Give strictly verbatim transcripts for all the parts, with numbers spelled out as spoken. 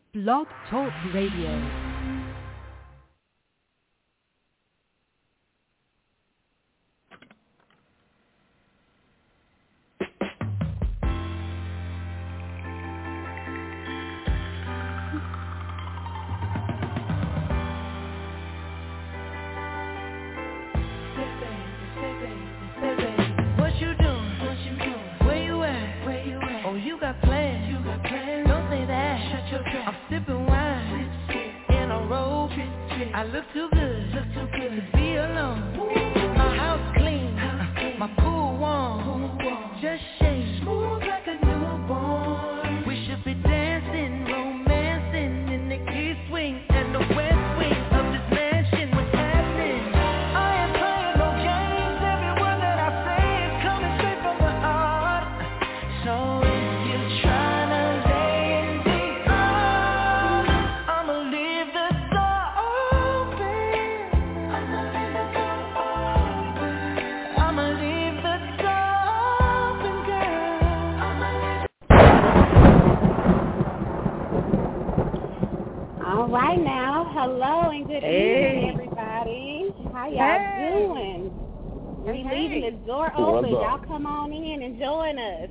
Blog Talk Radio. I look too good, look too good to be alone. My house clean, my pool warm, just shake smooth like a newborn. We should be dancing, romancing in the east wing and the west wing of this mansion. What's happening? I ain't playing no games. Every word that I say is coming straight from the heart. So if you're trying to lay in the ground, I'ma leave the door open. I'ma leave the door open. I'ma leave the door open, girl. I'ma leave All right now, hello and good Hey. evening, everybody. How y'all Hey. doing? We Hey, leaving hey. the door What's open. up? Y'all come on in and join us.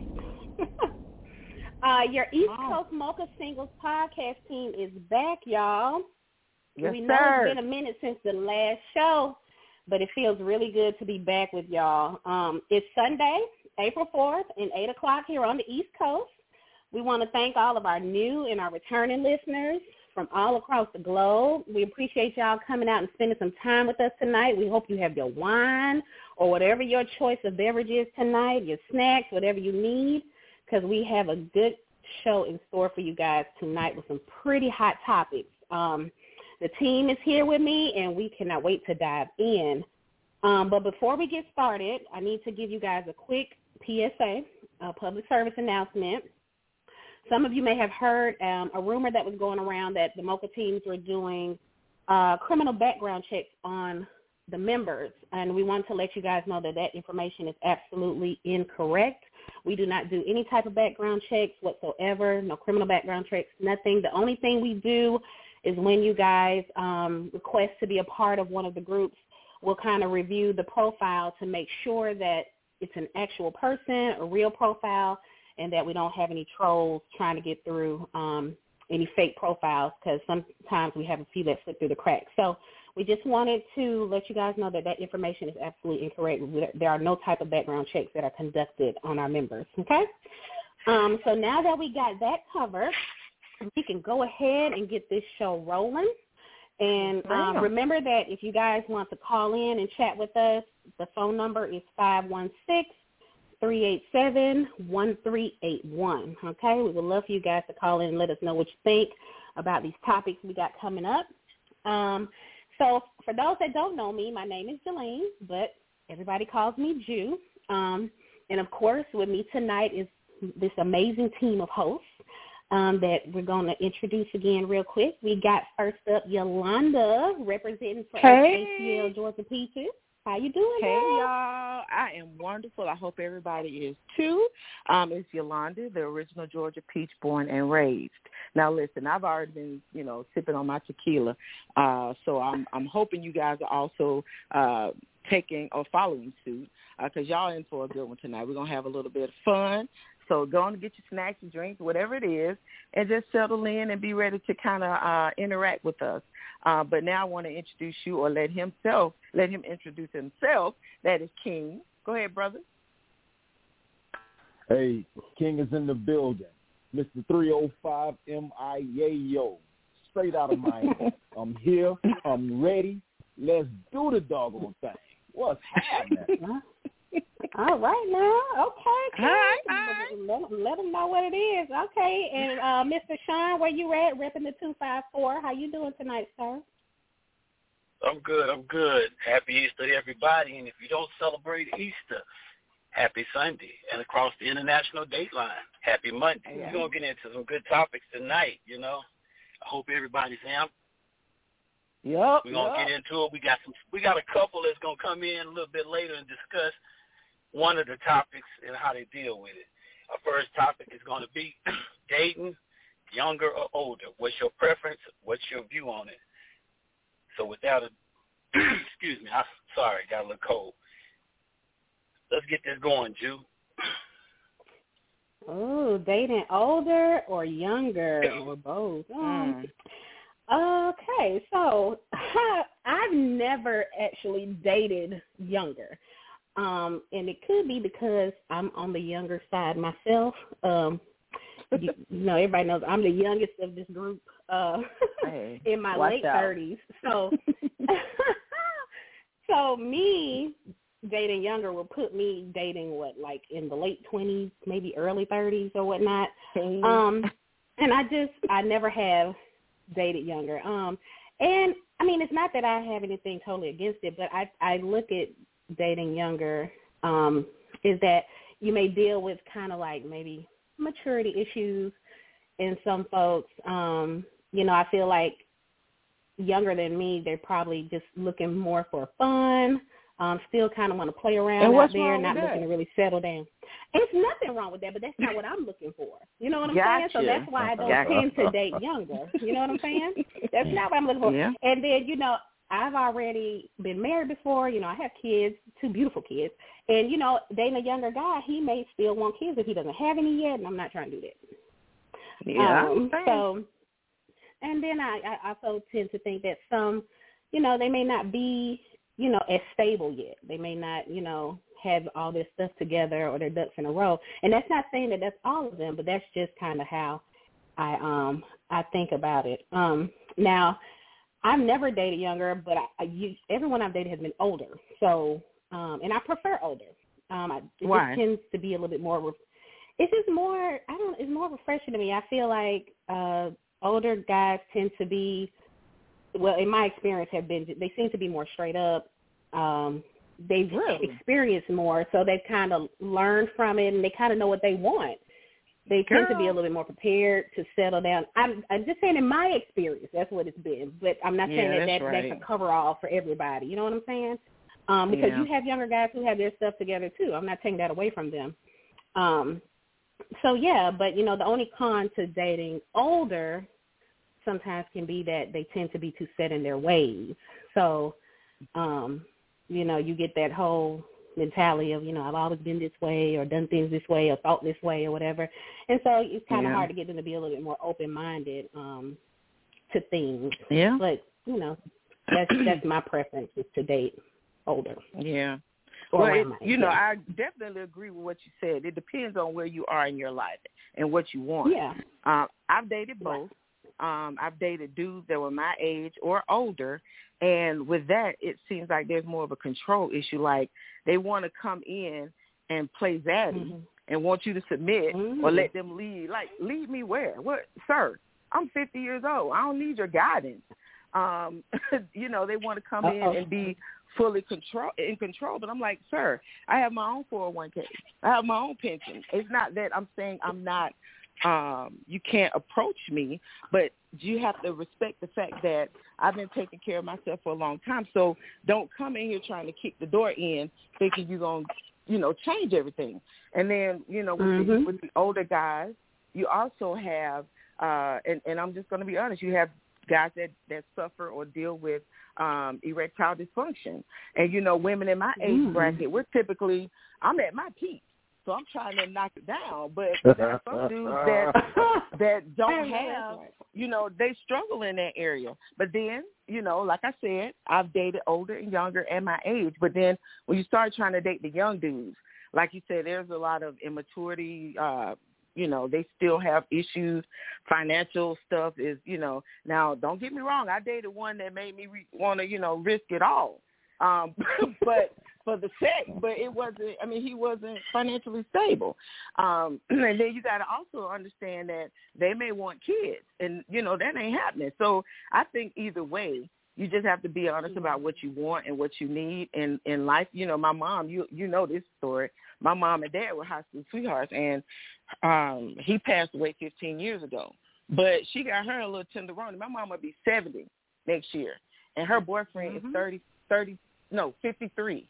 uh, your East Oh. Coast Mocha Singles podcast team is back, y'all. Yes, we know sir. it's been a minute since the last show, but it feels really good to be back with y'all. Um, it's Sunday, April fourth, and eight o'clock here on the East Coast. We want to thank all of our new and our returning listeners from all across the globe. We appreciate y'all coming out and spending some time with us tonight. We hope you have your wine or whatever your choice of beverage is tonight, your snacks, whatever you need, because we have a good show in store for you guys tonight with some pretty hot topics. Um, the team is here with me, and we cannot wait to dive in. Um, but before we get started, I need to give you guys a quick P S A, a public service announcement. Some of you may have heard um, a rumor that was going around that the Mocha teams were doing uh, criminal background checks on the members, and we want to let you guys know that that information is absolutely incorrect. We do not do any type of background checks whatsoever, no criminal background checks, nothing. The only thing we do is when you guys um, request to be a part of one of the groups, we'll kind of review the profile to make sure that it's an actual person, a real profile, and that we don't have any trolls trying to get through um, any fake profiles, because sometimes we have a few that slip through the cracks. So we just wanted to let you guys know that that information is absolutely incorrect. There are no type of background checks that are conducted on our members, okay? Um, so now that we got that covered, we can go ahead and get this show rolling. And um, Wow. remember that if you guys want to call in and chat with us, the phone number is five one six, three eight seven, one three eight one, okay? We would love for you guys to call in and let us know what you think about these topics we got coming up. Um, so for those that don't know me, my name is Jelaine, but everybody calls me Jew. Um, and, of course, with me tonight is this amazing team of hosts um, that we're going to introduce again real quick. We got first up Yolanda, representing for Hey. A C L Georgia Peaches. How you doing, Hey, girl? y'all. I am wonderful. I hope everybody is, too. Um, it's Yolanda, the original Georgia peach, born and raised. Now, listen, I've already been, you know, sipping on my tequila, uh, so I'm I'm hoping you guys are also uh, taking or following suit, because uh, y'all in for a good one tonight. We're going to have a little bit of fun. So go on and get your snacks and drinks, whatever it is, and just settle in and be ready to kind of uh, interact with us. Uh, but now I want to introduce you, or let himself, let him introduce himself. That is King. Go ahead, brother. Hey, King is in the building. Mister three oh five M I A O, straight out of Miami. I'm here. I'm ready. Let's do the doggone thing. What's happening? All right now. Okay. All right, all right. Let, let them know what it is. Okay. And uh, Mister Sean, where you at? Repping the two five four. How you doing tonight, sir? I'm good. I'm good. Happy Easter to everybody. And if you don't celebrate Easter, happy Sunday. And across the international date line, happy Monday. Yeah. We're going to get into some good topics tonight, you know. I hope everybody's amped. Yep. We're going to yep. get into it. We got some. We got a couple that's going to come in a little bit later and discuss one of the topics and how they deal with it. Our first topic is going to be dating younger or older? What's your preference? What's your view on it? So without a, excuse me, I'm sorry, got a little cold. Let's get this going, Ju. Oh, dating older or younger or both? Um, okay, so I've never actually dated younger. Um, and it could be because I'm on the younger side myself. Um, you, you know, everybody knows I'm the youngest of this group uh, hey, in my watch late out. thirties. So, so me dating younger will put me dating what, like in the late twenties, maybe early thirties or whatnot. Um, and I just I never have dated younger. Um, and I mean, it's not that I have anything totally against it, but I I look at dating younger um, is that you may deal with kind of like maybe maturity issues in some folks. Um, you know, I feel like younger than me, they're probably just looking more for fun, um, still kind of want to play around and out there, wrong not with looking that? to really settle down. There's nothing wrong with that, but that's not what I'm looking for. You know what I'm Gotcha. saying? So that's why I don't Gotcha. tend to date younger. You know what I'm saying? That's not what I'm looking for. Yeah. And then, you know, I've already been married before. You know, I have kids, two beautiful kids. And, you know, dating a younger guy, he may still want kids if he doesn't have any yet, and I'm not trying to do that. Yeah. Um, so, and then I, I also tend to think that some, you know, they may not be, you know, as stable yet. They may not, you know, have all their stuff together or their ducks in a row. And that's not saying that that's all of them, but that's just kind of how I um I think about it. Um, now, I've never dated younger, but I, I use, everyone I've dated has been older. So, um, and I prefer older. Um, I, it Why? just tends to be a little bit more. It's just more. I don't. It's more refreshing to me. I feel like uh, older guys tend to be, well, in my experience, have been. They seem to be more straight up. Um, they've Really? experienced more, so they've kind of learned from it, and they kind of know what they want. They tend Girl. to be a little bit more prepared to settle down. I'm, I'm just saying in my experience, that's what it's been. But I'm not Yeah, saying that, that's that right. that's a cover-all for everybody. You know what I'm saying? Um, because Yeah. you have younger guys who have their stuff together, too. I'm not taking that away from them. Um, so, yeah, but, you know, the only con to dating older sometimes can be that they tend to be too set in their ways. So, um, you know, you get that whole mentality of, you know, I've always been this way or done things this way or thought this way or whatever. And so it's kind of Yeah. hard to get them to be a little bit more open-minded um, to things. Yeah. But, you know, that's that's my preference is to date older. Yeah. Or Well, it, around my age, you know, yeah. I definitely agree with what you said. It depends on where you are in your life and what you want. Yeah. Um, I've dated both. Um, I've dated dudes that were my age or older, and with that, it seems like there's more of a control issue. Like they want to come in and play zaddy Mm-hmm. and want you to submit Mm-hmm. or let them lead. Like, lead me where? What, sir? I'm fifty years old. I don't need your guidance. Um, you know, they want to come Uh-oh. in and be fully control in control. But I'm like, sir, I have my own four oh one k. I have my own pension. It's not that I'm saying I'm not. Um, you can't approach me, but you have to respect the fact that I've been taking care of myself for a long time. So don't come in here trying to kick the door in thinking you're going to, you know, change everything. And then, you know, with, Mm-hmm. the, with the older guys, you also have, uh, and, and I'm just going to be honest, you have guys that, that suffer or deal with um, erectile dysfunction. And, you know, women in my age Mm. bracket, we're typically, I'm at my peak. So I'm trying to knock it down, but there are some dudes that that don't have, you know, they struggle in that area. But then, you know, like I said, I've dated older and younger at my age. But then when you start trying to date the young dudes, like you said, there's a lot of immaturity. Uh, you know, they still have issues. Financial stuff is, you know. Now, don't get me wrong. I dated one that made me re- want to, you know, risk it all. Um, but for the sex, but it wasn't, I mean, he wasn't financially stable. Um, and then you got to also understand that they may want kids and, you know, that ain't happening. So I think either way, you just have to be honest about what you want and what you need in, in life. You know, my mom, you, you know this story. My mom and dad were high school sweethearts, and um, he passed away fifteen years ago. But she got her a little tenderoni. My mom will be seventy next year, and her boyfriend Mm-hmm. is thirty, thirty, no, fifty-three.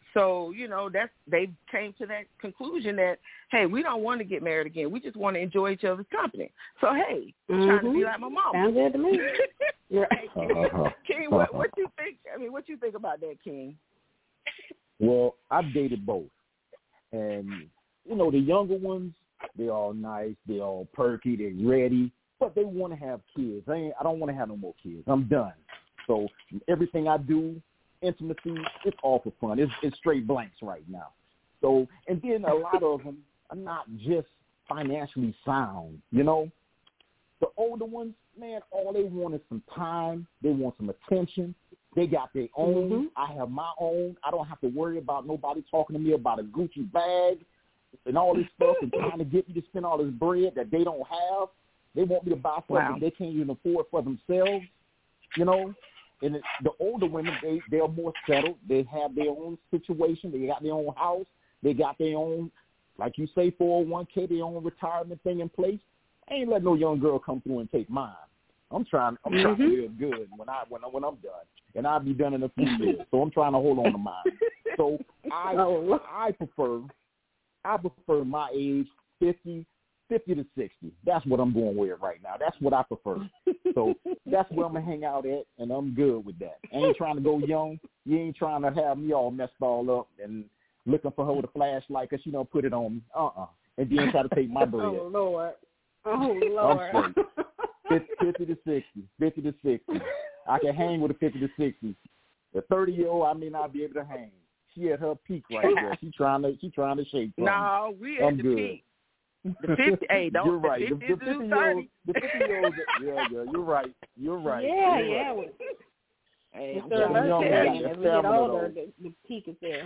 So, you know, that's they came to that conclusion that, hey, we don't want to get married again. We just want to enjoy each other's company. So, hey, I'm mm-hmm. trying to be like my mama. Sounds good to me. Right. Uh-huh. King, what, what you think? I mean, what you think about that, King? Well, I've dated both. And, you know, the younger ones, they're all nice. They're all perky. They're ready. But they want to have kids. I, ain't, I don't want to have no more kids. I'm done. So everything I do, intimacy, it's all for fun. It's, it's straight blanks right now. So, and then a lot of them are not just financially sound, you know. The older ones, man, all they want is some time. They want some attention. They got their own. Mm-hmm. I have my own. I don't have to worry about nobody talking to me about a Gucci bag and all this stuff and trying to get me to spend all this bread that they don't have. They want me to buy something wow. they can't even afford for themselves, you know. And it, the older women, they, they're more settled. They have their own situation. They got their own house. They got their own, like you say, four oh one k, their own retirement thing in place. I ain't letting no young girl come through and take mine. I'm trying I'm mm-hmm. trying to live good when, I, when, I, when I'm done. And I'll be done in a few years. So I'm trying to hold on to mine. So I oh. I prefer I prefer my age, fifty, fifty to sixty. That's what I'm going with right now. That's what I prefer. So that's where I'm going to hang out at, and I'm good with that. I ain't trying to go young. You ain't trying to have me all messed all up and looking for her with a flashlight because she don't put it on me. Uh-uh. And then try to take my bread. Oh, Lord. Oh, Lord. I'm straight. fifty to sixty. fifty to sixty. I can hang with a fifty to sixty. The thirty-year-old, I may not be able to hang. She at her peak right there. She trying to, she trying to shake. No, we at I'm the good. Peak. The fifty, hey, don't. You're right. The fifty, the fifty year old, the fifty year old. Yeah, yeah. You're right. You're right. Yeah, you're yeah. Right. Hey, so young, as we get older, the, the peak is there.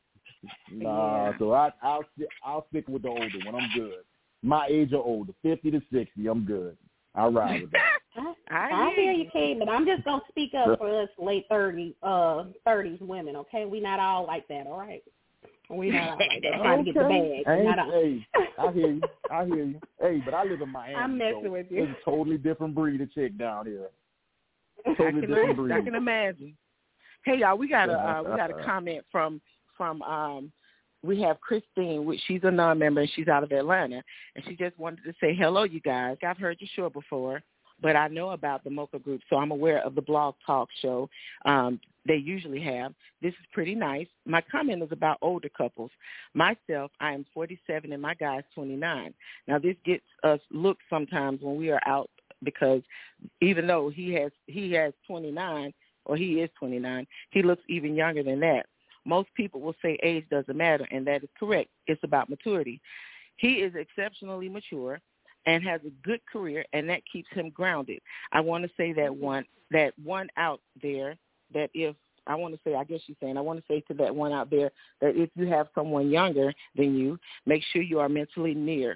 Nah, yeah. so I, I'll I'll stick with the older one. I'm good. My age or older, fifty to sixty. I'm good. I'll ride with that. I, I hear you, Kate, but I'm just gonna speak up for us late thirty, uh, thirties women. Okay, we not all like that. All right. We not all like that. Trying to get the bag. Hey, not all. Hey, I hear you. I hear you. Hey, but I live in Miami. I'm messing so with you. It's a totally different breed of chick down here. Totally I can, different breed. I can imagine. Hey, y'all, we got a uh, we got a comment from from um we have Christine, which she's a non-member and she's out of Atlanta, and she just wanted to say hello, you guys. I've heard your show before, but I know about the Mocha Group, so I'm aware of the Blog Talk show. Um, they usually have. This is pretty nice. My comment is about older couples. Myself, I am forty-seven and my guy is twenty-nine. Now, this gets us looks sometimes when we are out because even though he has he has twenty-nine or he is twenty-nine, he looks even younger than that. Most people will say age doesn't matter, and that is correct. It's about maturity. He is exceptionally mature and has a good career, and that keeps him grounded. I want to say that one that one out there that if I want to say, I guess she's saying, I want to say to that one out there that if you have someone younger than you, make sure you are mentally near.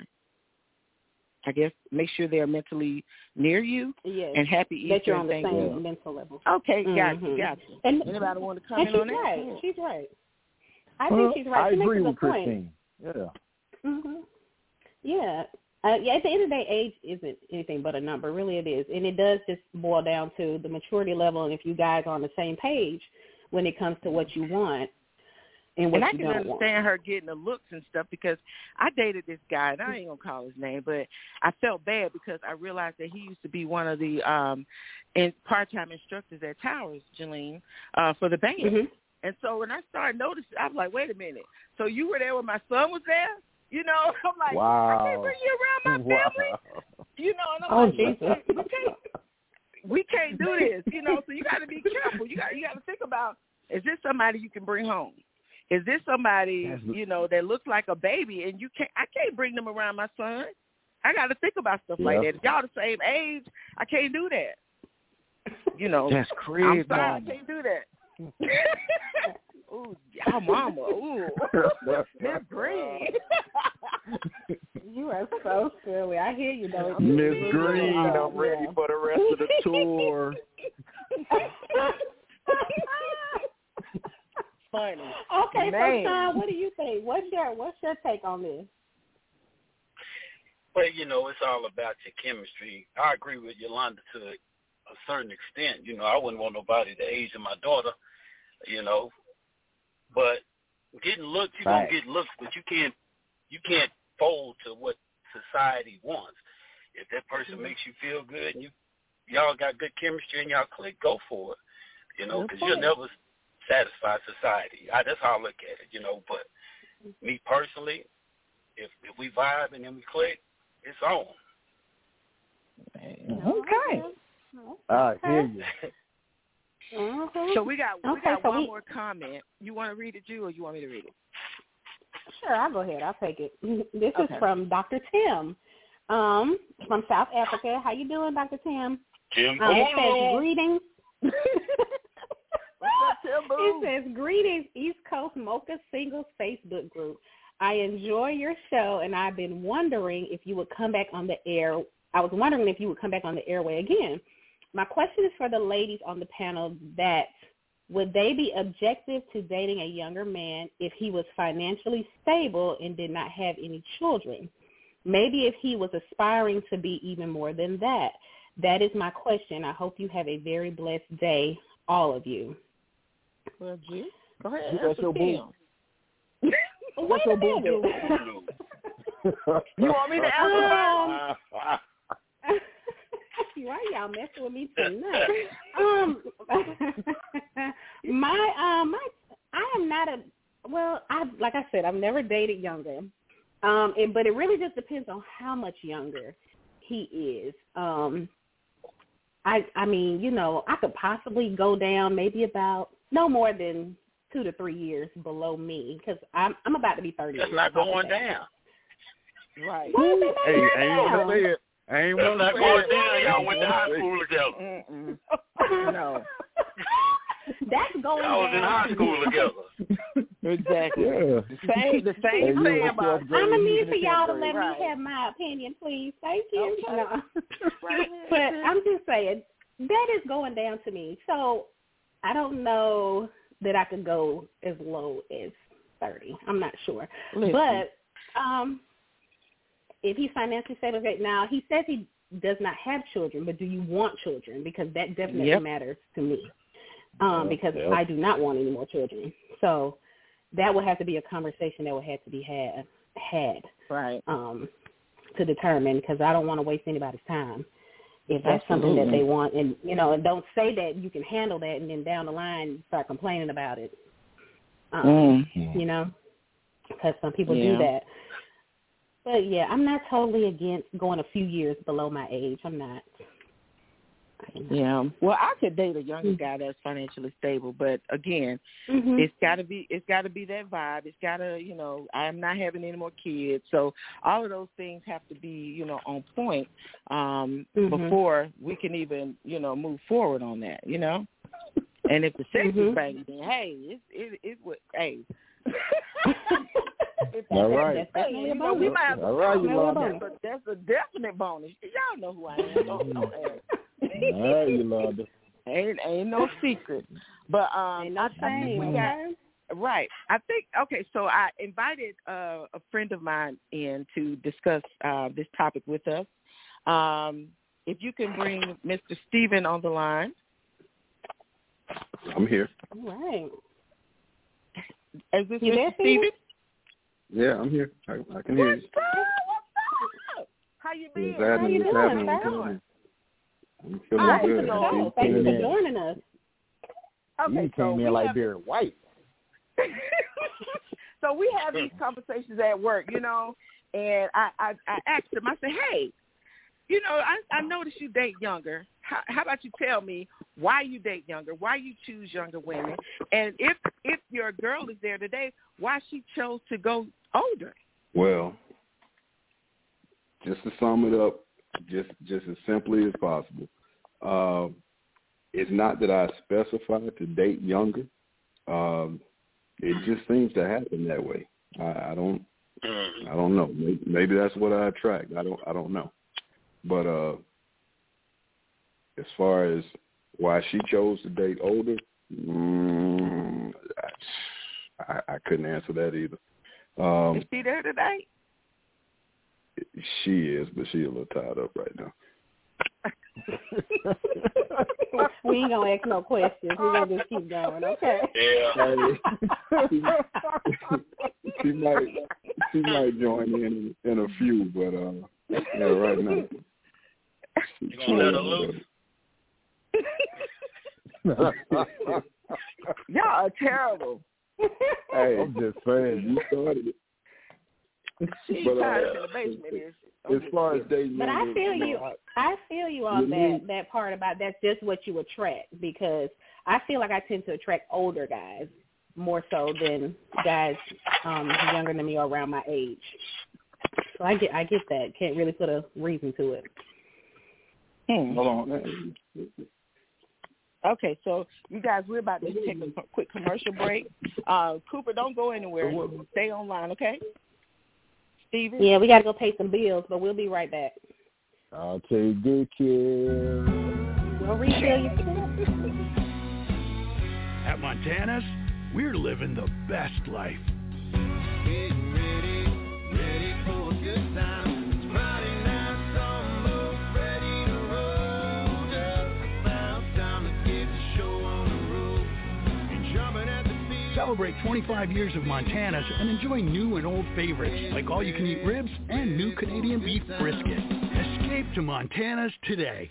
I guess make sure they are mentally near you yes. and happy Easter. That you're on the same you. mental level. Okay, mm-hmm. gotcha, gotcha. And, Anybody want to comment and she's on that? Right. She's right. I well, think she's right. I she agree makes with Christine. Point. Yeah. Mm-hmm. Yeah. Uh, yeah, at the end of the day, age isn't anything but a number. Really it is. And it does just boil down to the maturity level and if you guys are on the same page when it comes to what you want and what and I you can don't understand want. her getting the looks and stuff because I dated this guy, and I ain't going to call his name, but I felt bad because I realized that he used to be one of the um, in part-time instructors at Towers, Jalene, uh, for the band. Mm-hmm. And so when I started noticing, I was like, wait a minute. So you were there when my son was there? You know, I'm like, wow. I can't bring you around my family. Wow. You know, and I'm oh, like, Jesus. we can't, we can't do this. You know, so you got to be careful. You got you got to think about, is this somebody you can bring home? Is this somebody, you know, that looks like a baby and you can't, I can't bring them around my son. I got to think about stuff yeah. like that. If y'all the same age, I can't do that. You know, that's crazy. I'm sorry, I can't do that. Ooh, y'all mama. Ooh, Miss Green. You are so silly. I hear you, though. Miss Green, I'm ready yeah. for the rest of the tour. Funny. Okay, Man. so Sean, what do you think? What's your What's your take on this? Well, you know, it's all about your chemistry. I agree with Yolanda to a certain extent. You know, I wouldn't want nobody the age of my daughter, you know. But Getting looks, you're Right. gonna get looks, but you can't you can't fold to what society wants. If that person mm-hmm. makes you feel good and you y'all got good chemistry and y'all click, go for it. You know, because you'll never satisfy society. I, that's how I look at it. You know, but me personally, if if we vibe and then we click, it's on. Okay. I hear you. Mm-hmm. So we got we okay, got so one we, more comment. You want to read it, Jew, or you want me to read it? Sure, I'll go ahead. I'll take it. This Okay. is from Doctor Tim um, from South Africa. How you doing, Doctor Tim? Tim um, it says greetings. What's up, Tim Boo? It says greetings, East Coast Mocha Singles Facebook group. I enjoy your show, and I've been wondering if you would come back on the air. I was wondering if you would come back on the airway again. My question is for the ladies on the panel that would they be objective to dating a younger man if he was financially stable and did not have any children? Maybe if he was aspiring to be even more than that. That is my question. I hope you have a very blessed day, all of you. Well, G, go ahead. You got your boo. Wait a minute. You want me to answer that? Um, why y'all messing with me tonight? um, my um, my I am not a well. I like I said, I've never dated younger. Um, it, but it really just depends on how much younger he is. Um, I I mean, you know, I could possibly go down maybe about no more than two to three years below me because I'm I'm about to be thirty. That's not going down. Right. Hey, I ain't want to say it. I ain't want to not say going it. down. Y'all went to high school together. Mm-mm. No. That's going Y'all was down. in high school together. Exactly. Yeah. The same, the Hey, same you thing was about twelfth grade, I'm gonna you need was for in y'all to tenth let grade. me have my opinion, please. Thank you. Okay. No. Right. But I'm just saying that is going down to me. So I don't know that I could go as low as thirty. I'm not sure. Listen. But um, if he's financially stable right now, he says he does not have children. But do you want children? Because that definitely Yep. matters to me. Um, Yep, because yep. I do not want any more children. So that would have to be a conversation that would have to be had had Right. um, to determine, because I don't want to waste anybody's time if that's something that Absolutely. they want. And, you know, and don't say that you can handle that and then down the line start complaining about it, um, Mm. you know, because some people Yeah. do that. But, yeah, I'm not totally against going a few years below my age. I'm not. Yeah. Well, I could date a younger guy that's financially stable, but again, Mm-hmm. it's got to be it's got to be that vibe. It's got to, you know, I'm not having any more kids, so all of those things have to be, you know, on point um, Mhm. before we can even, you know, move forward on that, you know. And if the sex Mhm. is banging, then hey, it's it it would hey. If All right. That's definitely a you know, we bonus. might have to All right, talk you about love that, but that's a definite bonus. Y'all know who I am. Don't, don't ask. All right, Yolanda. Ain't ain't no secret, but um, Ain't no I, I think we shame, got okay? right. I think okay. So I invited uh, a friend of mine in to discuss uh, this topic with us. Um, if you can bring Mister Stephen on the line. I'm here. All right. Is this You there, Mister Stephen? Yeah, I'm here. I, I can hear What's you. up? What's up? How you been? What's happening? How you What's doing, happening? What's sir? happening? I'm feeling All right, good. so- I see you Thank you tuning for in. joining us. You Okay, so came we in like have- Barry White. so we have these conversations at work, you know, and I, I, I asked him, I said, hey, you know, I, I noticed you date younger. How, how about you tell me why you date younger, why you choose younger women, and if if your girl is there today, why she chose to go older? Well, just to sum it up, just just as simply as possible, uh, it's not that I specified to date younger. Um, it just seems to happen that way. I, I don't, I don't know. Maybe, maybe that's what I attract. I don't, I don't know. But uh, as far as why she chose to date older, mm, I, I couldn't answer that either. Um, Is she there today? She is, but she's a little tied up right now. We ain't gonna ask no questions. We're gonna just keep going, okay? Yeah. she might she might join in in a few, but uh, yeah, right now. You gonna let her loose? Y'all are terrible. Hey, I'm just saying. You started it. She's But, uh, tired in the basement, is she? As far as dating, But I feel you. know, I feel you on Mhm. that that part about that's just what you attract, because I feel like I tend to attract older guys more so than guys um, younger than me or around my age. So I get I get that. Can't really put a reason to it. Hmm. Hold on. Okay, so you guys, we're about to take a quick commercial break. Uh, Cooper, don't go anywhere. Stay online, okay? Steven? Yeah, we got to go pay some bills, but we'll be right back. I'll take good care. We'll refill you. At Montana's, we're living the best life. Celebrate twenty-five years of Montana's and enjoy new and old favorites like all-you-can-eat ribs and new Canadian beef brisket. Escape to Montana's today.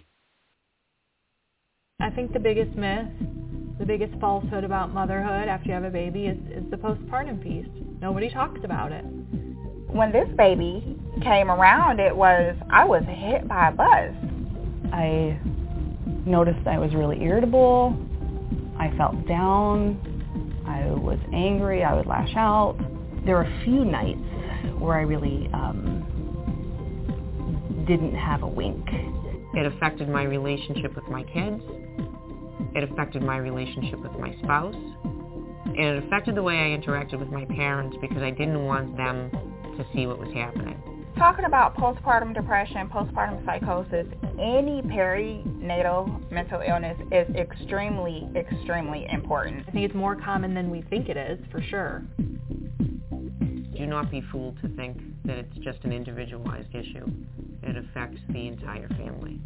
I think the biggest myth, the biggest falsehood about motherhood after you have a baby is, is the postpartum piece. Nobody talks about it. When this baby came around, it was, I was hit by a bus. I noticed I was really irritable. I felt down. I was angry. I would lash out. There were a few nights where I really um, didn't have a wink. It affected my relationship with my kids. It affected my relationship with my spouse. And it affected the way I interacted with my parents because I didn't want them to see what was happening. Talking about postpartum depression, postpartum psychosis, any perinatal mental illness is extremely, extremely important. I think it's more common than we think it is, for sure. Do not be fooled to think that it's just an individualized issue. It affects the entire family.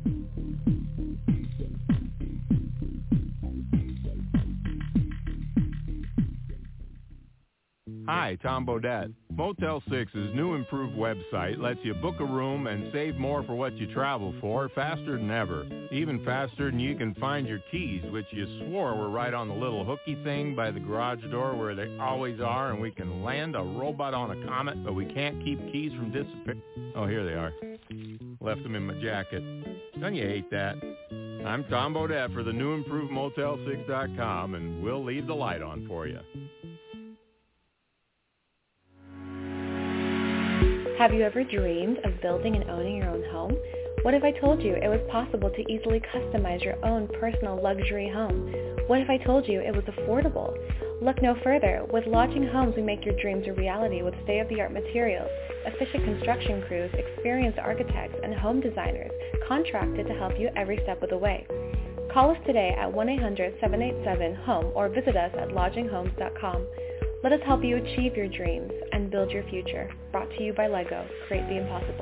Hi, Tom Bodette. Motel six's new improved website lets you book a room and save more for what you travel for faster than ever. Even faster than you can find your keys, which you swore were right on the little hooky thing by the garage door where they always are, and we can land a robot on a comet, but we can't keep keys from disappearing. Oh, here they are. Left them in my jacket. Don't you hate that? I'm Tom Bodette for the new improved Motel six dot com, and we'll leave the light on for you. Have you ever dreamed of building and owning your own home? What if I told you it was possible to easily customize your own personal luxury home? What if I told you it was affordable? Look no further. With Lodging Homes, we make your dreams a reality with state-of-the-art materials, efficient construction crews, experienced architects, and home designers contracted to help you every step of the way. Call us today at one eight hundred, seven eight seven, HOME or visit us at lodging homes dot com. Let us help you achieve your dreams and build your future. Brought to you by Lego. Create the impossible.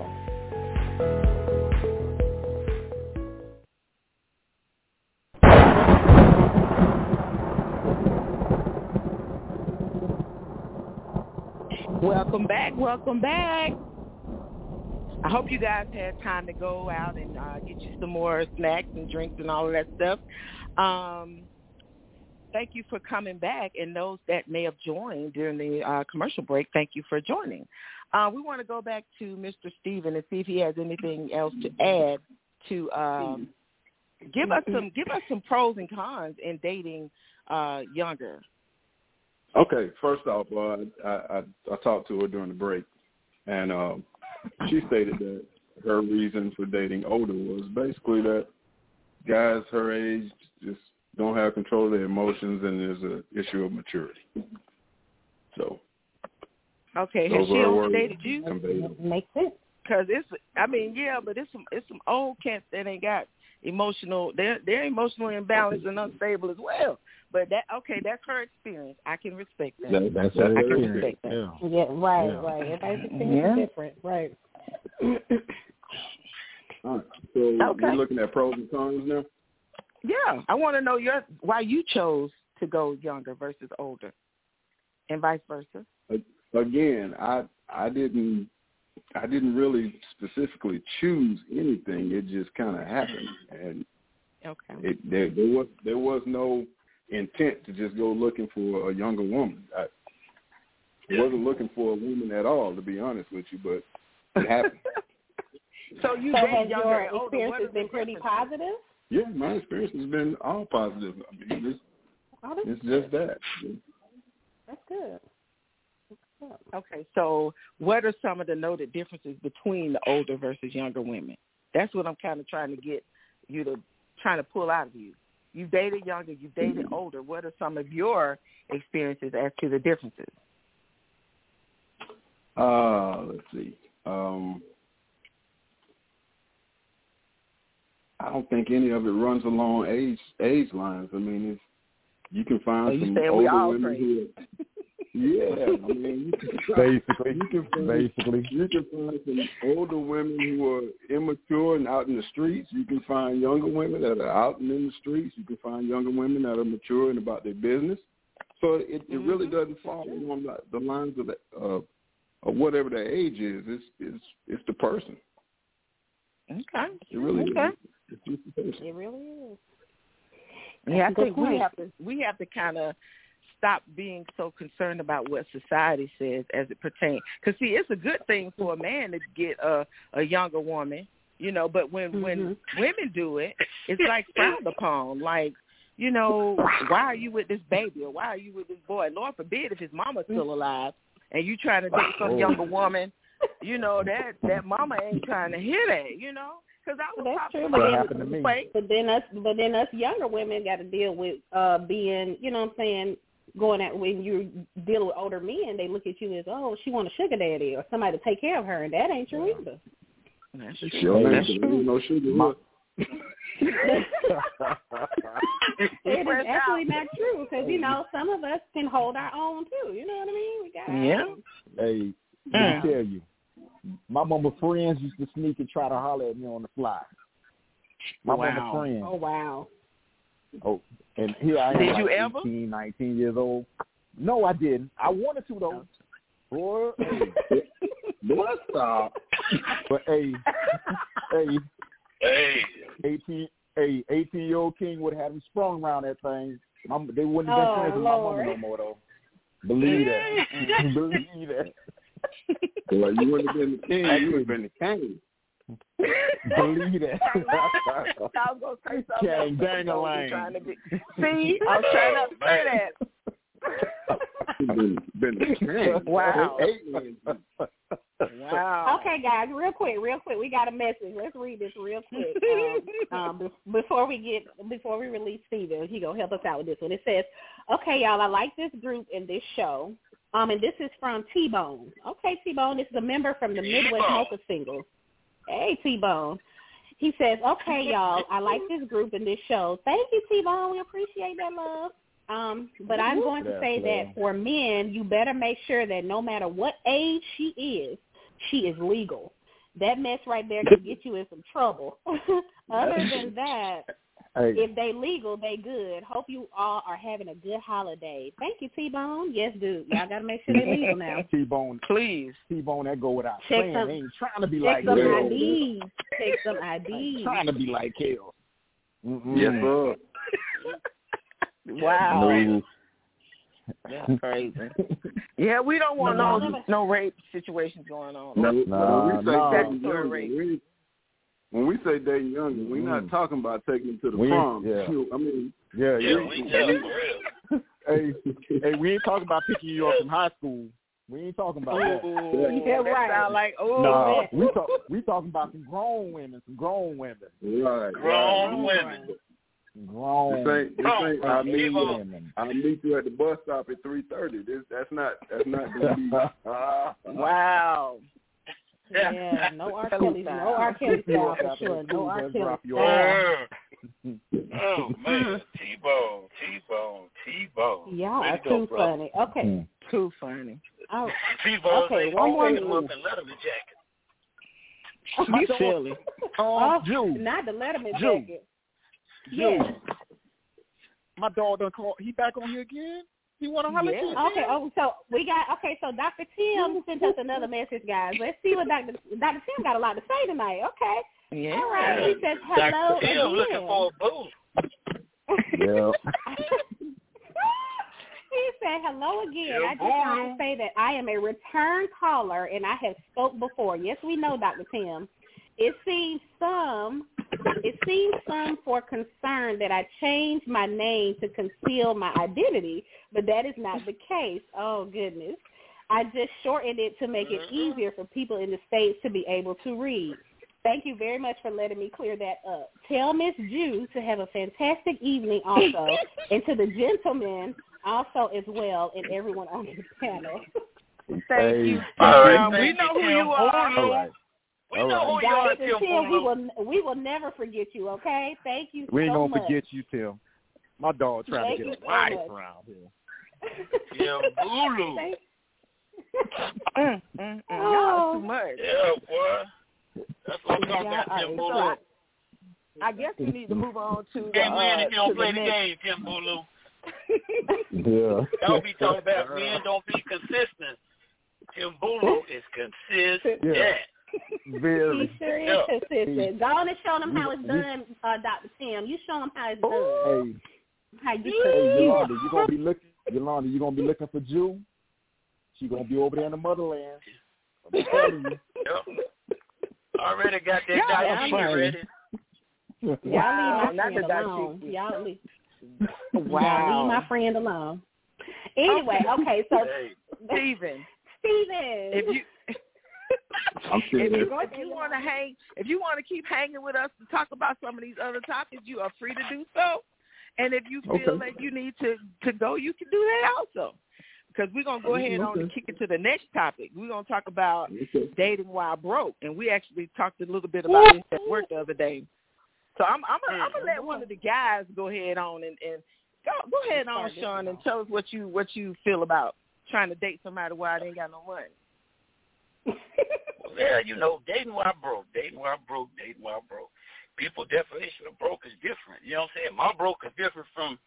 Welcome back. Welcome back. I hope you guys had time to go out and uh, get you some more snacks and drinks and all of that stuff. Um, Thank you for coming back, and those that may have joined during the uh, commercial break, thank you for joining. Uh, we want to go back to Mister Steven and see if he has anything else to add to um, give us some give us some pros and cons in dating uh, younger. Okay, first off, uh, I, I I talked to her during the break, and um, she stated that her reason for dating older was basically that guys her age just don't have control of their emotions, and there's an issue of maturity. So, okay, has she only dated you? Makes sense. Because it's, I mean, yeah, but it's some it's some old cats that ain't got emotional. They're they're emotionally imbalanced and unstable as well. But that okay, that's her experience. I can respect that. that that's I her can experience. respect that. Yeah, yeah right, yeah. right. Everybody's experience Yeah. is different, right? All right. So Okay. we're looking at pros and cons now. Yeah, I want to know your why you chose to go younger versus older. and vice versa? Again, I I didn't I didn't really specifically choose anything. It just kind of happened, and okay, it, there, there was there was no intent to just go looking for a younger woman. I wasn't looking for a woman at all, to be honest with you, but it happened. So you so date has younger your and older. experience has been pretty positive? Yeah, my experience has been all positive. I mean, it's, oh, that's it's good. just that. That's good. Okay, so what are some of the noted differences between the older versus younger women? That's what I'm kind of trying to get you to, trying to pull out of you. You've dated younger, you've dated older. What are some of your experiences as to the differences? Uh, let's see. Um, I don't think any of it runs along age age lines. I mean, it's, you can find so some you older we all women crazy. who yeah, I mean, you can find, basically, you can find, basically, you can find some older women who are immature and out in the streets. You can find younger women that are out and in the streets. You can find younger women that are mature and about their business. So it, it mm-hmm. really doesn't fall along the, the lines of, the, uh, of whatever their age is. It's it's it's the person. Okay. It really okay. is. It's just the person. It really is. Yeah, I think we have to we have to kind of stop being so concerned about what society says as it pertains. Because, see, it's a good thing for a man to get a, a younger woman, you know, but when, mm-hmm. when women do it, it's like frowned upon. Like, you know, why are you with this baby or why are you with this boy? Lord forbid if his mama's still alive and you trying to date some younger woman, you know, that, that mama ain't trying to hear that, you know. Because I was that's true, but then, to me. but then us, but then us younger women got to deal with uh, being, you know what I'm saying, going at when you're dealing with older men, they look at you as, oh, she want a sugar daddy or somebody to take care of her, and that ain't true either. That's true. Sure, that's true. No sugar. My- it is actually not true because, you know, some of us can hold our own, too. You know what I mean? We got yeah. Hey, let me tell you, my mama friends used to sneak and try to holler at me on the fly. My wow. mama friends. Oh, wow. Oh, and here I am, Did like you ever? eighteen, nineteen years old. No, I didn't. I wanted to, though. Boy, hey. Boy, stop. But, hey, hey, hey, eighteen, hey, eighteen-year-old King would have had him sprung around that thing. My, they wouldn't have been oh, friends with Lord. my mama no more, though. Believe that. Believe that. Well, you wouldn't have been the king. You would have been the king. Believe that. I was going to say something. Gang, dang a line. See, I was trying not to say that. been, been the king. Wow. Wow. Okay, guys, real quick, real quick. We got a message. Let's read this real quick. Um, um, before we get, before we release Steven, he gonna help us out with this one. It says, "Okay, y'all, I like this group and this show. Um, and this is from T-Bone. Okay, T-Bone, this is a member from the Midwest Mocha Singles. Hey, T-Bone. He says, okay, y'all, I like this group and this show. Thank you, T-Bone. We appreciate that love. Um, but I'm going to say that for men, you better make sure that no matter what age she is, she is legal. That mess right there can get you in some trouble. Other than that, hey. If they legal, they good. Hope you all are having a good holiday. Thank you, T-Bone. Yes, dude. Y'all got to make sure they're legal now. T-Bone, please. T-Bone, that go without check saying. Some, they ain't trying to be check like some Kale. I Ds. Check some I Ds. Trying to be like Kale. Mm-mm. Yes, sir. Wow. No. That's crazy. Yeah, we don't want no no, no rape situations going on. No, no, when we say no. dating younger, we, when we say dating younger, we're not mm. talking about taking them to the we, prom. Yeah. I mean, yeah, yeah, yeah. we tell for real. Hey, hey, we ain't talking about picking you up from high school. We ain't talking about that. Ooh, yeah, that right. Sound like, oh, no, we talk, we talking about some grown women, some grown women. Right, grown right. women. Grown. This ain't, this ain't, oh, I meet women. I meet you at the bus stop at three thirty. This that's not that's not gonna be. Wow. Yeah, no R. Kelly, no R. Kelly style for sure. No R. Kelly style. Oh man, T-Bone, T-Bone, T-Bone. Y'all are too go, funny. Okay, mm. too funny. Oh, T-Bone, okay, one more. Him up in Letterman jacket. You silly. Oh, Jew. Not the Letterman Jew. jacket. Jew. My dog done call. He back on here again? You want to holler yeah. at you? Okay. Oh, so we got okay. So Doctor Tim sent us another message, guys. Let's see what Doctor Doctor Tim got a lot to say tonight. Okay. Yeah. All right. He says hello Doctor Tim again. looking for a boo. Yeah. He said hello again. Yeah, I just want to say that I am a return caller and I have spoke before. Yes, we know, Doctor Tim. It seems some it seems some for concern that I changed my name to conceal my identity, but that is not the case. Oh goodness. I just shortened it to make it easier for people in the States to be able to read. Thank you very much for letting me clear that up. Tell Miss Jew to have a fantastic evening also, and to the gentlemen also as well, and everyone on the panel. Thank hey. you. All right, um, thank we you, know who Tim. you are. All right. We All know right. who you are, Guys, Tim Tim, we Bulu. will we will never forget you. Okay, thank you. We ain't so gonna much. forget you, Tim. My dog trying Thank to you get a so wife much. around here. Tim Bulu. Thank- Mm, mm, mm. Oh. Y'all too much. Yeah, boy. That's what I'm talking about, Tim So Bulu. I, I guess we need to move on to the, Can't win uh, if you don't to play the the next. game, Tim Bulu. Yeah. Don't be talking about men don't be consistent. Tim Bulu is consistent. Yeah. Very. He sure is Yeah. consistent. Go on and show them how it's We- done, uh, Doctor Tim. You show them how it's done. Hey, How you hey, consistent. Yolanda, you gonna be looking. Yolanda, you gonna be looking for Jew. She gonna be over there in the motherland. I'm telling you. Yep. Already got that Y'all are dashiki funny. ready. Y'all Wow, leave my not the friend alone. dashiki. Y'all leave, Wow. y'all leave my friend alone. Anyway, okay, so Hey. Steven, Steven. if you I'm if serious. you if you want to hang, if you want to keep hanging with us to talk about some of these other topics, you are free to do so. And if you feel Okay. that you need to to go, you can do that also. Because we're gonna go ahead on and kick it to the next topic. We're gonna talk about Okay. dating while broke, and we actually talked a little bit about this at work the other day. So I'm I'm gonna, I'm gonna let one of the guys go ahead on and, and go go ahead on, Sean, and tell us what you what you feel about trying to date somebody while they ain't got no money. Yeah, you know, dating while broke, dating while broke, dating while broke. People's definition of broke is different. You know what I'm saying? My broke is different from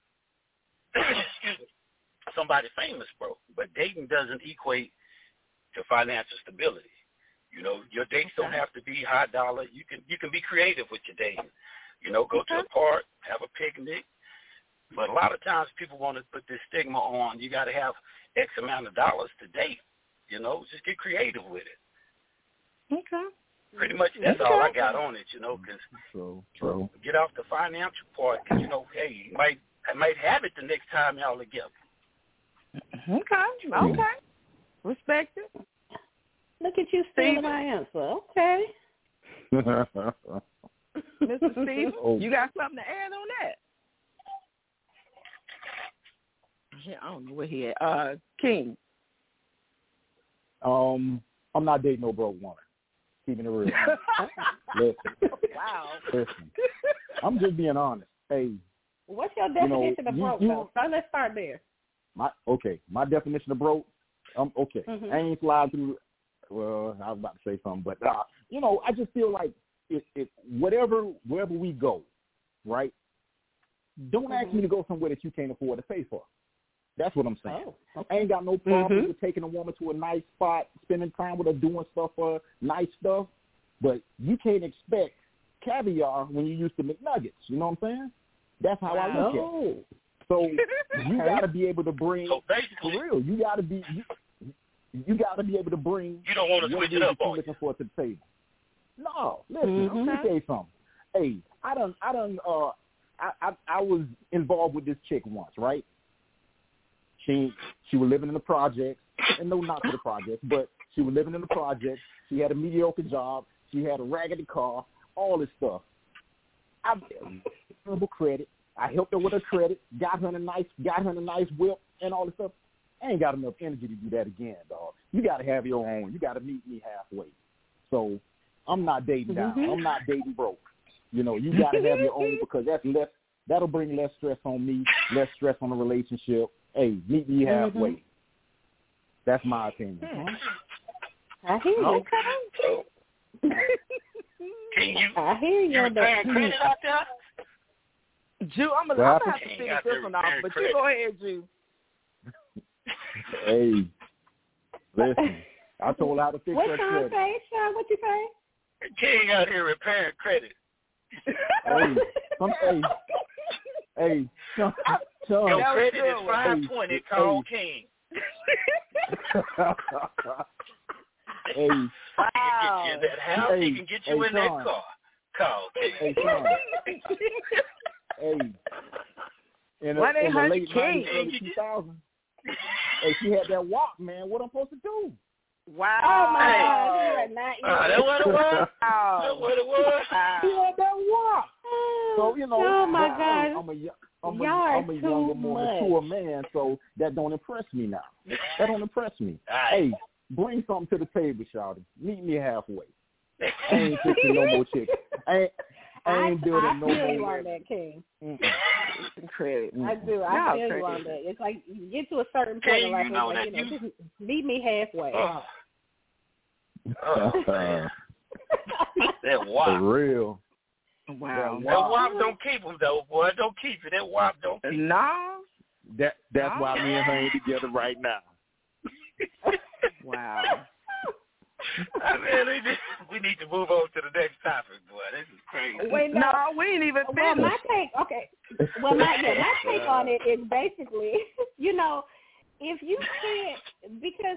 excuse me, somebody famous broke. But dating doesn't equate to financial stability. You know, your dates don't have to be high dollar. You can you can be creative with your dating. You know, go to a park, have a picnic. But a lot of times people want to put this stigma on you got to have X amount of dollars to date. You know, just get creative with it. Okay. Pretty much that's Okay. all I got on it, you know, because True. True. get off the financial part because, you know, hey, you might, I might have it the next time y'all together. Okay. Okay. Respect it. Look at you stealing my answer. Okay. Mister Steve, Oh. you got something to add on that? Yeah, I don't know where he at. Uh, King. Um, I'm not dating no broke woman. Keeping it real. Listen, Wow. listen. I'm just being honest. Hey, What's your You know, definition of you- broke, you- though? So let's start there. my okay. My definition of broke. Um, okay. Mhm. I ain't slide through. Well, I was about to say something, but uh, you know, I just feel like it, it, whatever, wherever we go, right? Don't Mm-hmm. ask me to go somewhere that you can't afford to pay for. That's what I'm saying. Oh, I ain't got no problem Mhm. with taking a woman to a nice spot, spending time with her, doing stuff for her, nice stuff. But you can't expect caviar when you used to McNuggets. You know what I'm saying? That's how I look at it. So you got to be able to bring. So basically, For real, you got to be. You, you got to be able to bring. you don't want to what switch it it is up that you're on looking for to the table. No, listen. Mhm. Let me tell you something. Hey, I done, I done, uh, I, I, I was involved with this chick once, right? She, she was living in the projects, and no, not to the projects, but she was living in the projects. She had a mediocre job. She had a raggedy car, all this stuff. I terrible credit. I helped her with her credit, got her a nice, got her a nice whip, and all this stuff. I ain't got enough energy to do that again, dog. You got to have your own. You got to meet me halfway. So I'm not dating down. Mhm. I'm not dating broke. You know, you got to have your own because that's less. That'll bring less stress on me, less stress on the relationship. Hey, meet me halfway. Mhm. That's my opinion. I hear you. Okay. Can you, I hear you. you on that. return credit out there? Jew, I'm gonna, Well, I'm gonna have to Ain't finish got this to one off, return but credit. you go ahead, Jew. Hey, listen, I told her how to fix what her Sean credit. say, Sean? What you say? King out here repairing credit. Hey, some, hey, hey, Sean, Sean. Your credit is Hey, five twenty. hey, Call hey. King. Hey, He can get you in that house. Hey, He can get you hey, in that Sean. car. Call King. Hey, Sean. Hey, in the, one eight in the hundred late nineties, King. early two thousands, hey, she had that W A P, man. What I'm supposed to do? Wow. Oh my Hey. God, you are not. Uh, that's what it was. Wow. That's what it was. She had that W A P. So, you know, Oh my I'm, God. I'm a, yo- I'm a, Y'all are I'm a too younger, more much. mature man, so that don't impress me now. That don't impress me. Right. Hey, bring something to the table, shawty. Meet me halfway. I ain't fixing no more chicken. I ain't, I ain't building I no feel more. you on that, King. Credit. I do. I Y'all feel crazy. you on that. It's like you get to a certain point King, in life, you where know it's like, that you know, you- just meet me halfway. Oh, oh man. That W A For P. real. Wow. That W A P don't keep him, though, boy. Don't keep it. That W A P don't keep him. No. That that's Oh. why me and her ain't together right now. Wow. I mean, we, just, we need to move on to the next topic, boy. This is crazy. Wait, no. No, we ain't even Well, finished. my take, okay. Well, my yeah, my take on it is basically, you know, if you can't, because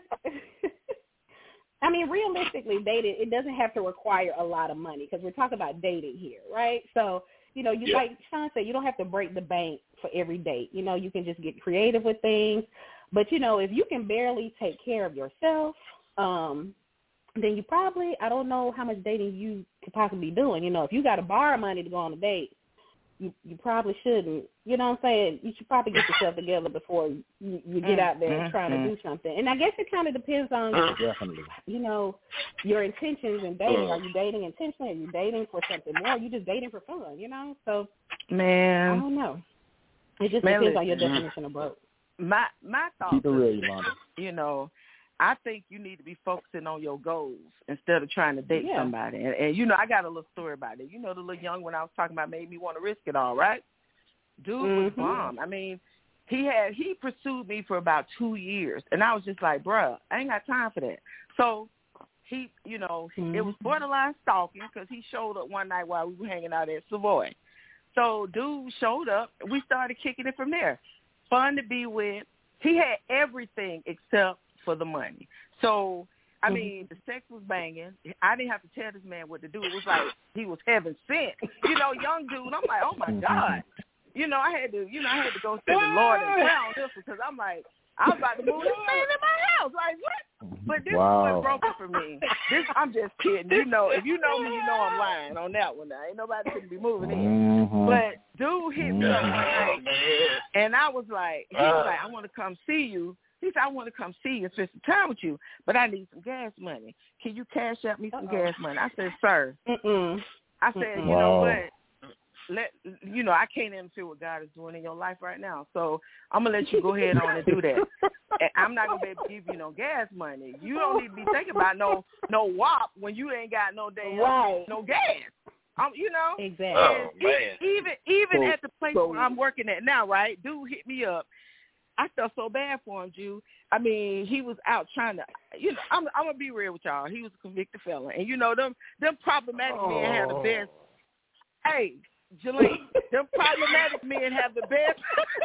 I mean, realistically, dating it doesn't have to require a lot of money because we're talking about dating here, right? So, you know, you Yeah. like Sean said, you don't have to break the bank for every date. You know, you can just get creative with things. But you know, if you can barely take care of yourself, um, then you probably, I don't know how much dating you could possibly be doing. You know, if you got to borrow money to go on a date, you you probably shouldn't. You know what I'm saying? You should probably get yourself together before you, you get out there Mm-hmm. trying to do something. And I guess it kind of depends on, Definitely. you know, your intentions in dating. Are you dating intentionally? Are you dating for something more? Are you just dating for fun, you know? So, I Man, don't know. It just Man, depends on your listen. definition of broke. my my thought Keep it real, is, Yolanda. you know, I think you need to be focusing on your goals instead of trying to date Yeah. somebody. And, and, you know, I got a little story about it. You know, the little young one I was talking about made me want to risk it all, right? Dude was Mhm. bomb. I mean, he had he pursued me for about two years, and I was just like, bruh, I ain't got time for that. So he, you know, Mhm. it was borderline stalking because he showed up one night while we were hanging out at Savoy. So dude showed up. We started kicking it from there. Fun to be with. He had everything except for the money. So, I mean, the sex was banging. I didn't have to tell this man what to do. It was like he was heaven sent. You know, young dude, I'm like, oh, my God. You know, I had to, you know, I had to go to the Lord and pray on this because I'm like, I was about to move this man in my house. Like, what? But this Wow. is what broke it for me. This, I'm just kidding. You know, if you know me, you know I'm lying on that one. Now, ain't nobody going to be moving in. Mhm. But dude hit me up one Oh, night, man. and I was like, he was like, I want to come see you. He said, I want to come see you and spend some time with you, but I need some gas money. Can you cash out me some Uh-oh. gas money? I said, sir. Mm-mm. I said, Mm-mm. you know Wow. what? Let you know, I can't interfere what God is doing in your life right now. So I'm gonna let you go ahead on and do that. And I'm not gonna be able to give you no gas money. You don't need to be thinking about no no W A P when you ain't got no damn Right. no gas. Um, you know. Exactly. Oh, And man. e- even even So- at the place so- where I'm working at now, right? Dude hit me up. I felt so bad for him, Jew. I mean, he was out trying to, you know, I'm, I'm gonna be real with y'all. He was a convicted felon, and you know them them problematic men have the best. Hey, Jalene, them problematic men have the best.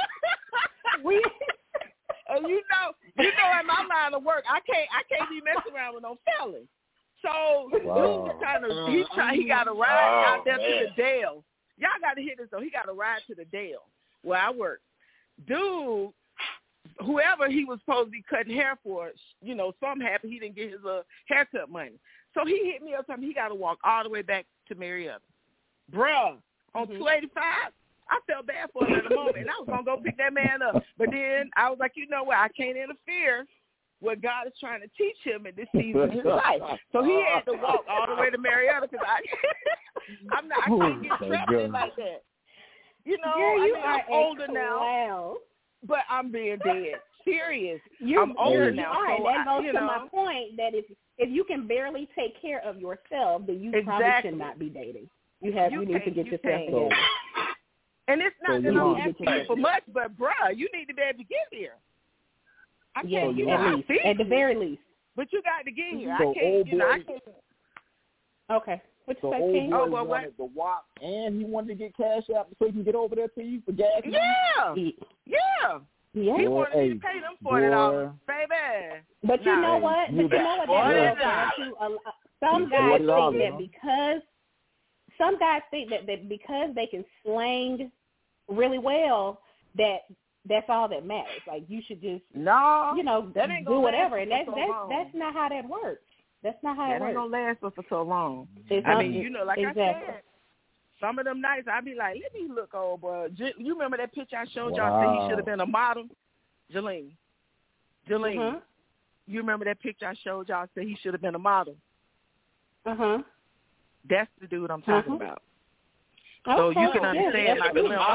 We And you know, you know, in my line of work, I can't I can't be messing around with no felon. So dude Wow. was trying to he try he got a ride Oh, out there man. to the Dale. Y'all got to hear this though. He got a ride to the Dale where I work. Dude, whoever he was supposed to be cutting hair for, you know, something happened. He didn't get his uh, haircut money. So he hit me up telling me he got to walk all the way back to Marietta. Bruh, on Mhm. two eighty-five, I felt bad for him at the moment, and I was going to go pick that man up. But then I was like, you know what, I can't interfere what God is trying to teach him in this season of his life. So he had to walk all the way to Marietta because I, I'm not, I can't get Oh, trapped in goodness. like that. You know, Girl, I you mean, are I'm older a now, clown. but I'm being dead serious. You're, I'm older you're, now, you are, so and that I- goes you to know. my point that if if you can barely take care of yourself, then you probably Exactly. should not be dating. You have you, You need to can't- get you yourself can't. together. And it's not So that you I'm want- asking you for much, but bruh, you need to be able to get here. I yes, can't, you at know, least, I at the very least. But you got to get here. So I can't, old you know, I boy- can't. Okay. What you So say, old King? boy Oh, well, wanted the W A P, and he wanted to get cash out so he can get over there to you for gas. Yeah, yeah. Yeah. He Boy, wanted hey, me to pay them forty dollars, boy. baby. But you Nah, know hey, what? you But you know what that Boy, boils nah. down to? A lo- Some It's guys forty dollars, think that huh? because some guys think that, that because they can slang really well, that that's all that matters. Like you should just No, you know that ain't do gonna whatever, last and for that's so that's long. that's not how that works. That's not how That it ain't works. gonna last for, for so long. It's I not- mean, you know, like exactly. I said, some of them nights I be like, let me look over. J- You remember that picture I showed y'all? Wow. Said he should have been a model. Jolene, Jolene, Uh-huh. you remember that picture I showed y'all? Said he should have been a model. Uh huh. That's the dude I'm talking Uh-huh. about. So Okay. you can Yeah, understand yeah. like a little.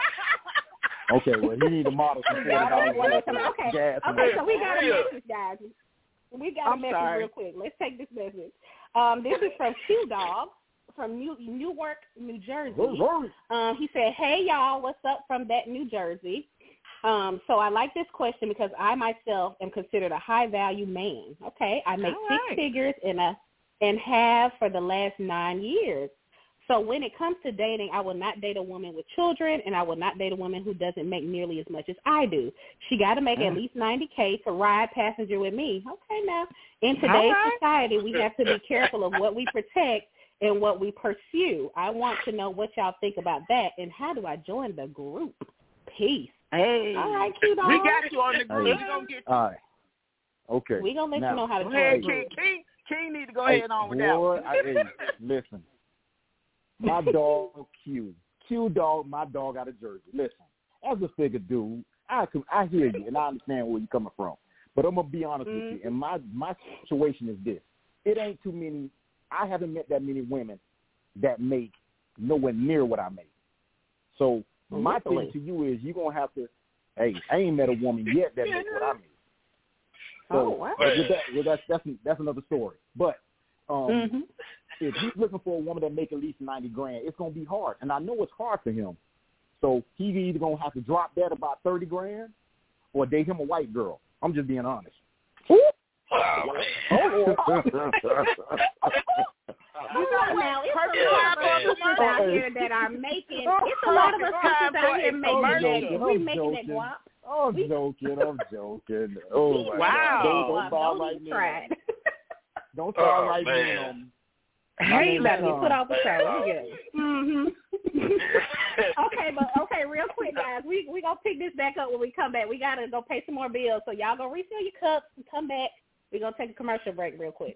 Okay, well, he need a model for forty dollars. Okay. Gas Okay, so we got a message, guys. We got a I'm message sorry. real quick. Let's take this message. Um, this is from Q Dog from New Newark, New Jersey. Um, he said, "Hey y'all, what's up from that New Jersey?" Um, so I like this question because I myself am considered a high value man. Okay, I make All six right. figures and a and have for the last nine years. So when it comes to dating, I will not date a woman with children, and I will not date a woman who doesn't make nearly as much as I do. She got to make at least ninety K to ride passenger with me. Okay, now, in today's right. society, we have to be careful of what we protect and what we pursue. I want to know what y'all think about that, and how do I join the group? Peace. Hey, All right, Q Dog. we got you on the group. Hey. We gonna get you. All right. Okay. We gonna let now, you know how to Go join ahead, the King. group. King. King need to go Hey, ahead on with boy, that. I, hey, listen. My dog Q, Q dog, my dog out of Jersey. Listen, as a figure dude, I can, I hear you and I understand where you're coming from. But I'm gonna be honest Mm-hmm. with you, and my my situation is this: it ain't too many. I haven't met that many women that make nowhere near what I make. So my Really? thing to you is you're gonna have to. Hey, I ain't met a woman yet that makes what I make. So, Oh, wow. but with that, well, that's that's that's another story. But um, Mm-hmm. if he's looking for a woman that make at least ninety grand, it's gonna be hard, and I know it's hard for him. So he's either gonna have to drop that about thirty grand, or date him a white girl. I'm just being honest. Wow. You know now, it's a lot of us sisters out here that are making. It's a lot of us sisters out here making that. We making that guap. I'm joking. I'm joking. Oh my Wow. God! Don't, don't Guap. start Don't right even now. try it. Don't start Oh, right man. now on me. Hey, let me Sean. put off the show. Yeah. Mhm. Okay, but okay, real quick, guys. We we gonna pick this back up when we come back. We gotta go pay some more bills, so y'all go refill your cups and come back. We're gonna take a commercial break real quick.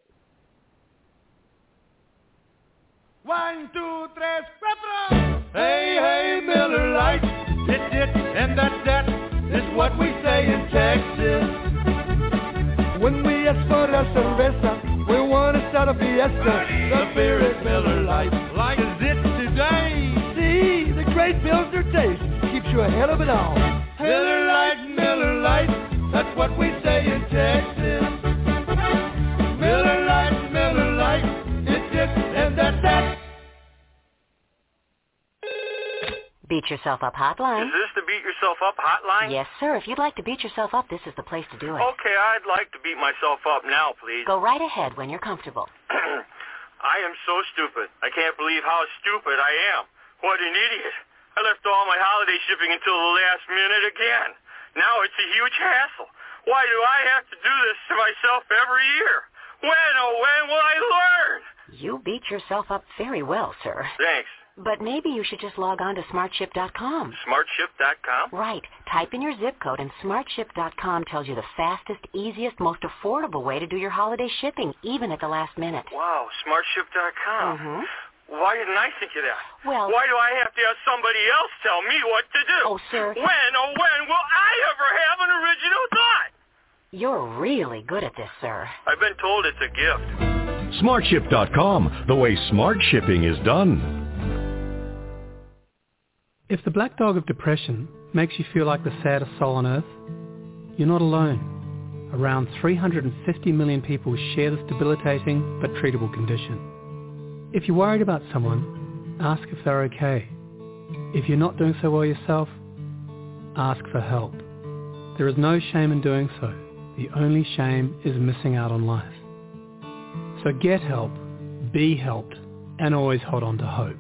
One, two, tres, cuatro. Hey, hey, Miller Lite. It, it, and that, that is what we say in Texas. When we ask for a cerveza, we want to start a fiesta. The beer is Miller Lite. Like is it today? See, the great Pilsner taste keeps you ahead of it all. Miller Lite, Miller Lite. That's what we say in Texas. Miller Lite, Miller Lite. It's it, and that's that. Beat Yourself Up hotline. Is this the Beat Yourself Up hotline? Yes, sir. If you'd like to beat yourself up, this is the place to do it. Okay, I'd like to beat myself up now, please. Go right ahead when you're comfortable. I am so stupid. I can't believe how stupid I am. What an idiot. I left all my holiday shipping until the last minute again. Now it's a huge hassle. Why do I have to do this to myself every year? When, oh, when will I learn? You beat yourself up very well, sir. Thanks. But maybe you should just log on to smart ship dot com. smart ship dot com? Right. Type in your zip code and smart ship dot com tells you the fastest, easiest, most affordable way to do your holiday shipping, even at the last minute. Wow, smart ship dot com. Mm-hmm. Why didn't I think of that? Well... Why do I have to have somebody else tell me what to do? Oh, sir... When, oh, when will I ever have an original thought? You're really good at this, sir. I've been told it's a gift. smart ship dot com, the way smart shipping is done. If the black dog of depression makes you feel like the saddest soul on earth, you're not alone. Around three hundred fifty million people share this debilitating but treatable condition. If you're worried about someone, ask if they're okay. If you're not doing so well yourself, ask for help. There is no shame in doing so. The only shame is missing out on life. So get help, be helped, and always hold on to hope.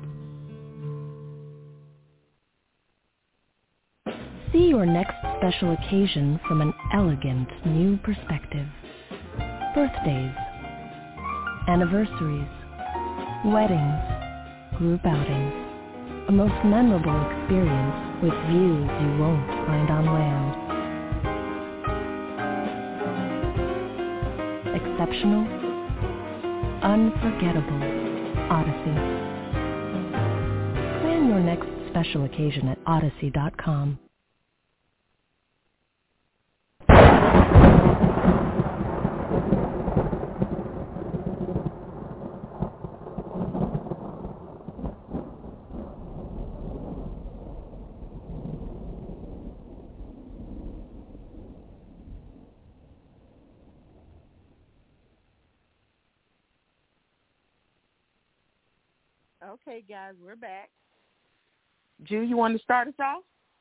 See your next special occasion from an elegant new perspective. Birthdays, anniversaries, weddings, group outings. A most memorable experience with views you won't find on land. Exceptional, unforgettable Odyssey. Plan your next special occasion at odyssey dot com. Okay, guys, we're back. Ju, you want to start us off?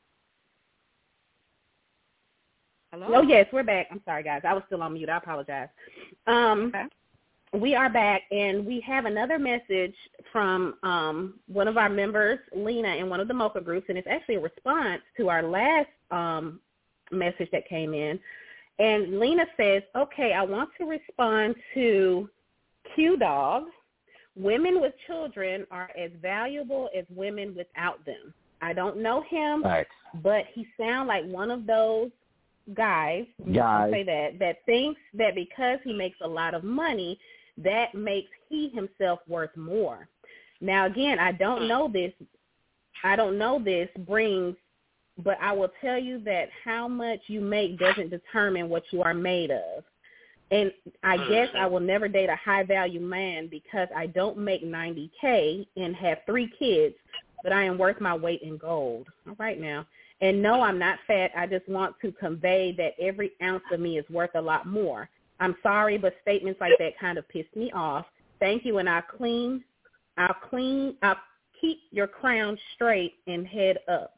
Hello? Oh, yes, we're back. I'm sorry, guys. I was still on mute. I apologize. Um, okay. We are back, and we have another message from um, one of our members, Lena, in one of the Mocha groups, and it's actually a response to our last um, message that came in. And Lena says, okay, I want to respond to Q-Dog. Women with children are as valuable as women without them. I don't know him, right. but he sounds like one of those guys, guys. say that, that thinks that because he makes a lot of money, that makes he himself worth more. Now, again, I don't know this. I don't know this brings, but I will tell you that how much you make doesn't determine what you are made of. And I guess I will never date a high-value man because I don't make ninety K and have three kids, but I am worth my weight in gold. All right now. And no, I'm not fat. I just want to convey that every ounce of me is worth a lot more. I'm sorry, but statements like that kind of piss me off. Thank you, and I'll clean, I'll clean, I'll keep your crown straight and head up.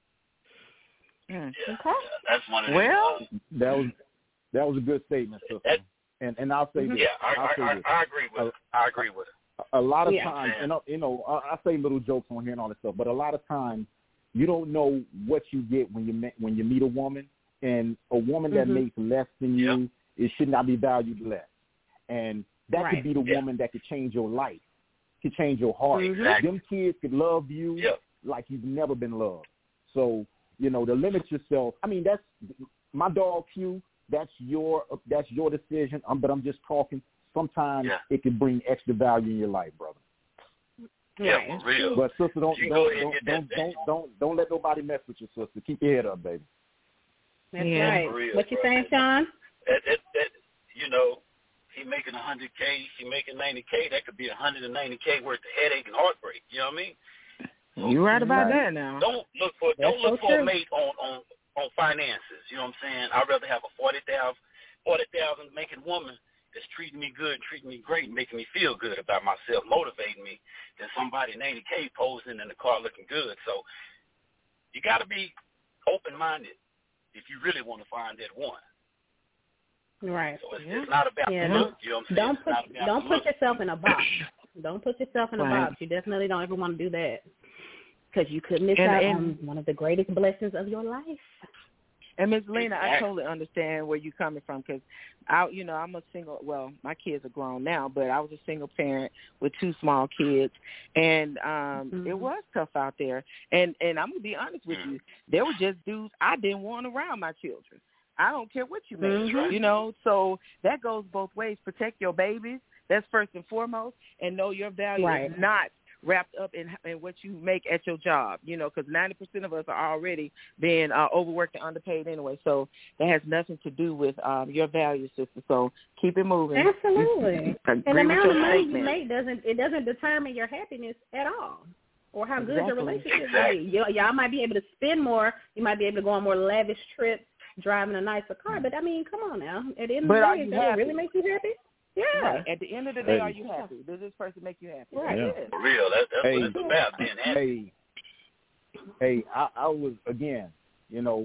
Mm. Okay. That's one of well, that was that was a good statement, sister. That, and and I'll say this. Yeah, I, I'll I, say I, this. I agree with it. I agree with it. A lot of yeah. times, and you know, I, I say little jokes on here and all this stuff, but a lot of times you don't know what you get when you met, when you meet a woman, and a woman that mm-hmm. makes less than you, yep. it should not be valued less. And that right. could be the yep. woman that could change your life, could change your heart. Exactly. Them kids could love you yep. like you've never been loved. So, you know, to limit yourself, I mean, that's my dog Q. That's your that's your decision. Um, but I'm just talking. Sometimes yeah. it can bring extra value in your life, brother. Yeah, right. for real. But sister, don't you don't don't don't don't, don't don't don't let nobody mess with your sister. Keep your head up, baby. That's yeah. right. Real, what you bro. saying, Sean? That, that, that, you know, he making one hundred K, she making ninety K. That could be one hundred ninety K worth of headache and heartbreak. You know what I mean? So, you're right about right. that now. Don't look for That's don't look so for true. a mate on, on, on finances. You know what I'm saying? I'd rather have a forty thousand forty thousand making woman that's treating me good, treating me great, making me feel good about myself, motivating me, than somebody ninety K posing in the car looking good. So you got to be open-minded if you really want to find that one. Right. So it's, yeah. it's not about yeah, the look. You know what I'm saying? Don't it's put not about don't the put look. yourself in a box. Don't put yourself in a right. box. You definitely don't ever want to do that because you could miss and, out and, on one of the greatest blessings of your life. And Miz Lena, I totally understand where you're coming from because, I, you know, I'm a single. Well, my kids are grown now, but I was a single parent with two small kids, and um, mm-hmm. it was tough out there. And and I'm gonna be honest with you, there were just dudes I didn't want around my children. I don't care what you make, mm-hmm. you know. So that goes both ways. Protect your babies. That's first and foremost, and know your value right. is not wrapped up in, in what you make at your job, you know, because ninety percent of us are already being uh, overworked and underpaid anyway. So that has nothing to do with um, your value, sister. So keep it moving. Absolutely. And the amount of money you make doesn't it doesn't determine your happiness at all, or how good exactly. your relationship exactly. will be. Y- y'all might be able to spend more. You might be able to go on more lavish trips, driving a nicer car. But I mean, come on now. At the end but of the day, does that really make you happy? Yeah. Right. At the end of the day, are you happy? Does this person make you happy? Right. Yeah. For real. That, that's hey, what it's about, being happy. Hey, hey, I, I was, again, you know,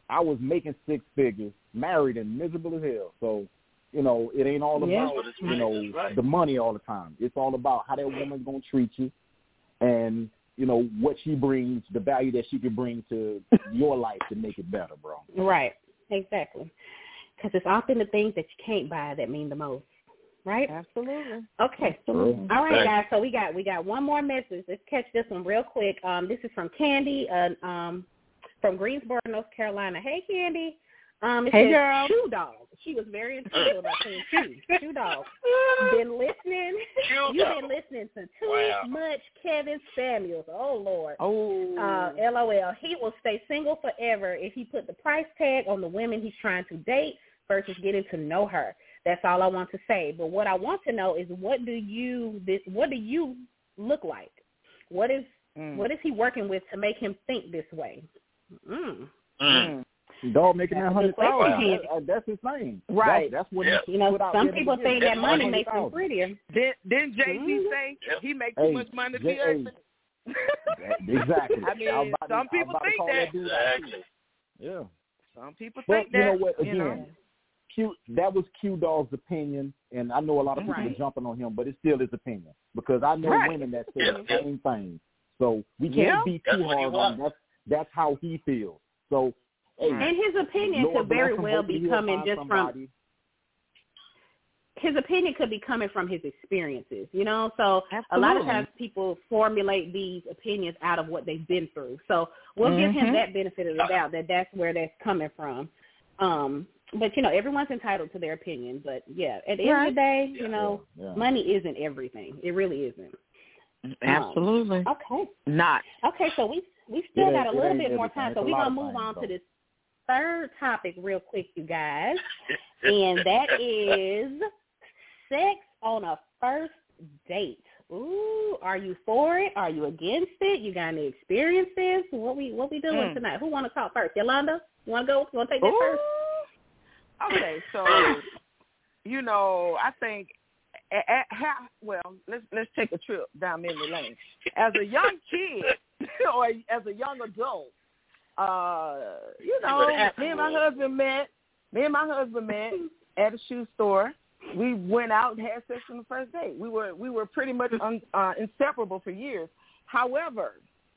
I was making six figures, married and miserable as hell. So, you know, it ain't all Yeah. about, you know, the money all the time. It's all about how that woman's going to treat you and, you know, what she brings, the value that she can bring to your life to make it better, bro. Right. Exactly. Because it's often the things that you can't buy that mean the most. Right? Absolutely. Okay. Absolutely. All right, guys. So we got we got one more message. Let's catch this one real quick. Um, this is from Candy, uh, um, from Greensboro, North Carolina. Hey, Candy. Um, it hey, says, girl. Shoe Dog. She was very intuitive about saying shoe. Shoe Dog. Been listening. Shoe You've Dog. been listening to too Wow. much Kevin Samuels. Oh Lord. Oh. Uh, LOL. He will stay single forever if he put the price tag on the women he's trying to date versus getting to know her. That's all I want to say. But what I want to know is what do you this what do you look like? What is mm. what is he working with to make him think this way? Mm. Mm. Dog making that hundred thousand. Wow. That, that's his thing. Right. That's, that's what Yeah. he You know, put out some there to people begin. think that That's money one makes them hundred thousand. prettier. Didn't, didn't Jay Z Mhm. say Yep. he makes too Hey, much money to Jay- be earning? Exactly. I mean, I was about to- some I was people about to think call that. dude out, too. Exactly. Yeah. Some people But think you that. know what? Again, you know? Q, that was Q Dog's opinion, and I know a lot of people Right. are jumping on him, but it's still his opinion because I know Right. women that say Yeah. the same thing. So we can't Yeah. be That's too what he hard on wants. him. That's that's how he feels. So, hey, And his opinion Lord could very bless him. well Hopefully be he'll coming find just somebody. from his opinion could be coming from his experiences, you know. So a lot of Absolutely. times people formulate these opinions out of what they've been through. So we'll give him Mhm. that benefit of the doubt that that's where that's coming from. Um, but you know, everyone's entitled to their opinion. But yeah, at the end of the day, you know, Yeah, yeah. money isn't everything. It really isn't. Absolutely. Um, okay. Not. Okay, so we we still It got a ain't- it little ain't bit more everything. time, It's so a we're lot gonna of move things, on to though. this third topic real quick, you guys, and that is sex on a first date. Ooh, are you for it? Are you against it? You got any experiences? What we what we doing Mm. tonight? Who want to talk first? Yolanda, you want to go? You want to take that Ooh. first? Okay, so you know, I think at, at how, well, let's let's take a trip down memory lane. As a young kid or as a young adult, uh, you know, me and my husband met. Me and my husband met at a shoe store. We went out and had sex on the first date. We were we were pretty much un, uh, inseparable for years. However,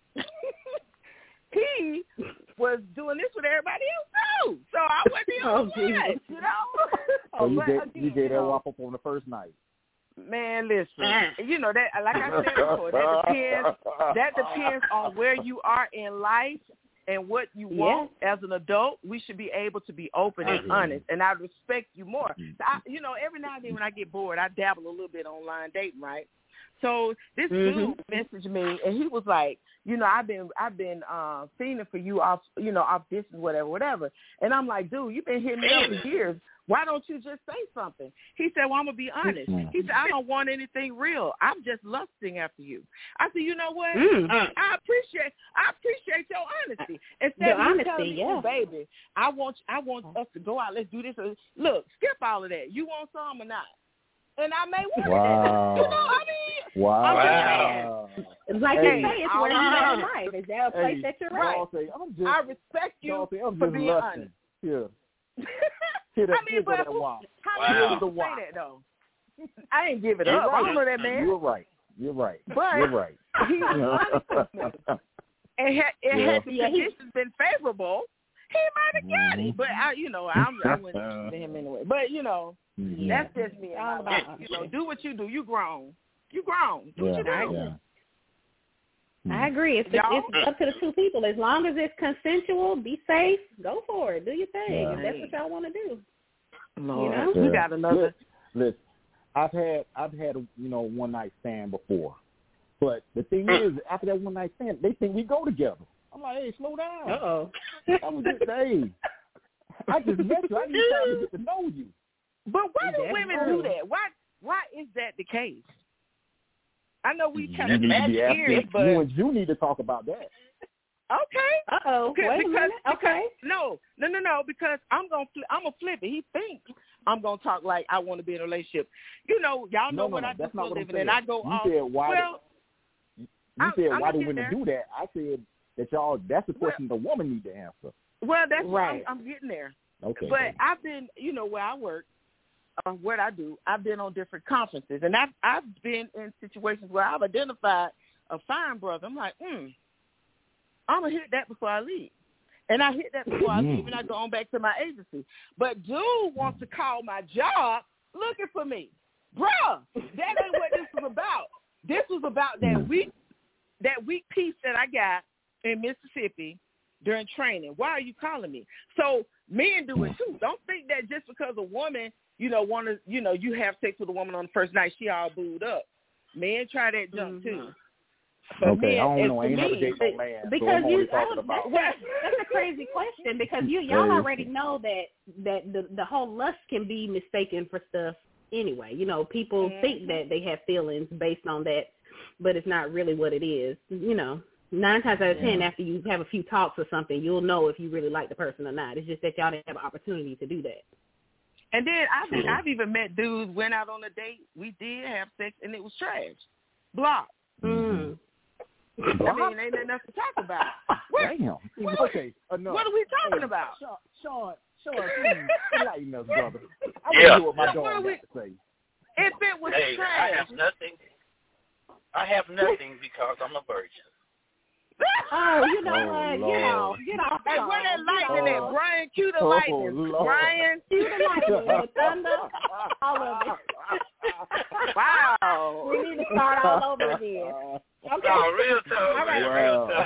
he was doing this with everybody else too. So I wasn't the Oh, only one, Jesus. you know. So you But gave again, you gave that know, whop up on the first night. Man, listen. You know that, like I said before, that depends. That depends on where you are in life and what you want as an adult. We should be able to be open and honest, and I respect you more. So I, you know, every now and then when I get bored, I dabble a little bit online dating, right? So this Mhm. dude messaged me, and he was like, you know, I've been I've been uh, fiending for you off, you know, off this and whatever, whatever. And I'm like, dude, you've been hitting me up for years. Why don't you just say something? He said, well, I'm going to be honest. He said, I don't want anything real. I'm just lusting after you. I said, you know what? Mm. I appreciate I appreciate your honesty. Instead Your of you honesty, telling me, yeah. oh, baby, I want I want us to go out. Let's do this. Look, skip all of that. You want some or not? And I may want Wow. that. You know, I mean, Wow. I'm just saying. Like Hey, you say, it's where you are in life. Is that a place Hey, that you're right. Dog say, I'm just, I respect you dog say, I'm for just being lusting. honest. Yeah. Here that, I mean, here go but that who, wop. how Wow. many Here's people the say wop. that though? I ain't give it You're up. I right. don't know that man. You're right. You're right. But You're right. he was honest with me. And had, and Yeah. had the Yeah, he- conditions been favorable, he might have got it. But I, you know, I'm, I went to him anyway. But you know, Mhm. that's just me. All All about about you know, do what you do. You grown. You grown. Do Yeah, what you do. yeah. I agree. It's, Y'all? it's up to the two people. As long as it's consensual, be safe, go for it. Do your thing. Yeah. If that's what y'all want to do. Lord, You know? we got another. Listen, I've had I've had a, you know one night stand before, but the thing is, after that one night stand, they think we go together. I'm like, hey, slow down. Uh oh. I was just hey, I just met you. I need time to get to know you. But why do That's women true. do that? Why why is that the case? I know we kind You of need to match be asking. ears, but You and you need to talk about that. okay. Uh oh. Okay, Wait a because, minute. Okay. because- no, no, no, no. Because I'm gonna, fl- I'm gonna flip it. He thinks I'm gonna talk like I want to be in a relationship. You know, y'all know No, no, what no, I do that's for not a what I'm living, saying. and I go You off. said why? Well, you I'm- said I'm why gonna do get women there. do that? I said that y'all. That's the question the woman need to answer. Well, that's right. I'm, I'm getting there. Okay. But I've been, you know, where I work, uh, what I do, I've been on different conferences, and I've I've been in situations where I've identified a fine brother. I'm like, hmm, I'm gonna hit that before I leave, and I hit that before I leave, and I go on back to my agency. But dude wants to call my job looking for me, bruh. That ain't what this was about. This was about that week, that week piece that I got in Mississippi during training. Why are you calling me? So men do it too. Don't think that just because a woman, you know, want to, you know, you have sex with a woman on the first night, she all booed up. Men try that junk mm-hmm. too. But okay, men, I don't know. I ain't me, never dated no man. Because so you, talking I, about. that's, that's a crazy question because you y'all already know that that the the whole lust can be mistaken for stuff anyway. You know, people mm-hmm. think that they have feelings based on that, but it's not really what it is. You know. Nine times out of ten, yeah. after you have a few talks or something, you'll know if you really like the person or not. It's just that y'all didn't have an opportunity to do that. And then I've, I've even met dudes, went out on a date, we did have sex, and it was trash. Block. Mm. I mean, ain't nothing else to talk about. What, Damn. What, okay, enough. What are we talking hey, about? Sean, Sean, Sean please, enlighten us, brother. I yeah. want to hear what my dog got we, to say. If it was hey, trash. I have nothing. I have nothing because I'm a virgin. Oh, you know oh, what? Lord. Get off. Get off. Hey, where that lightning oh. at? Brian, cue the oh, lightning. Lord. Brian. Cue the lightning. The thunder. All of it. Wow. We need to start all over again. Okay. Oh, real tough. All right. Wow. Real tough.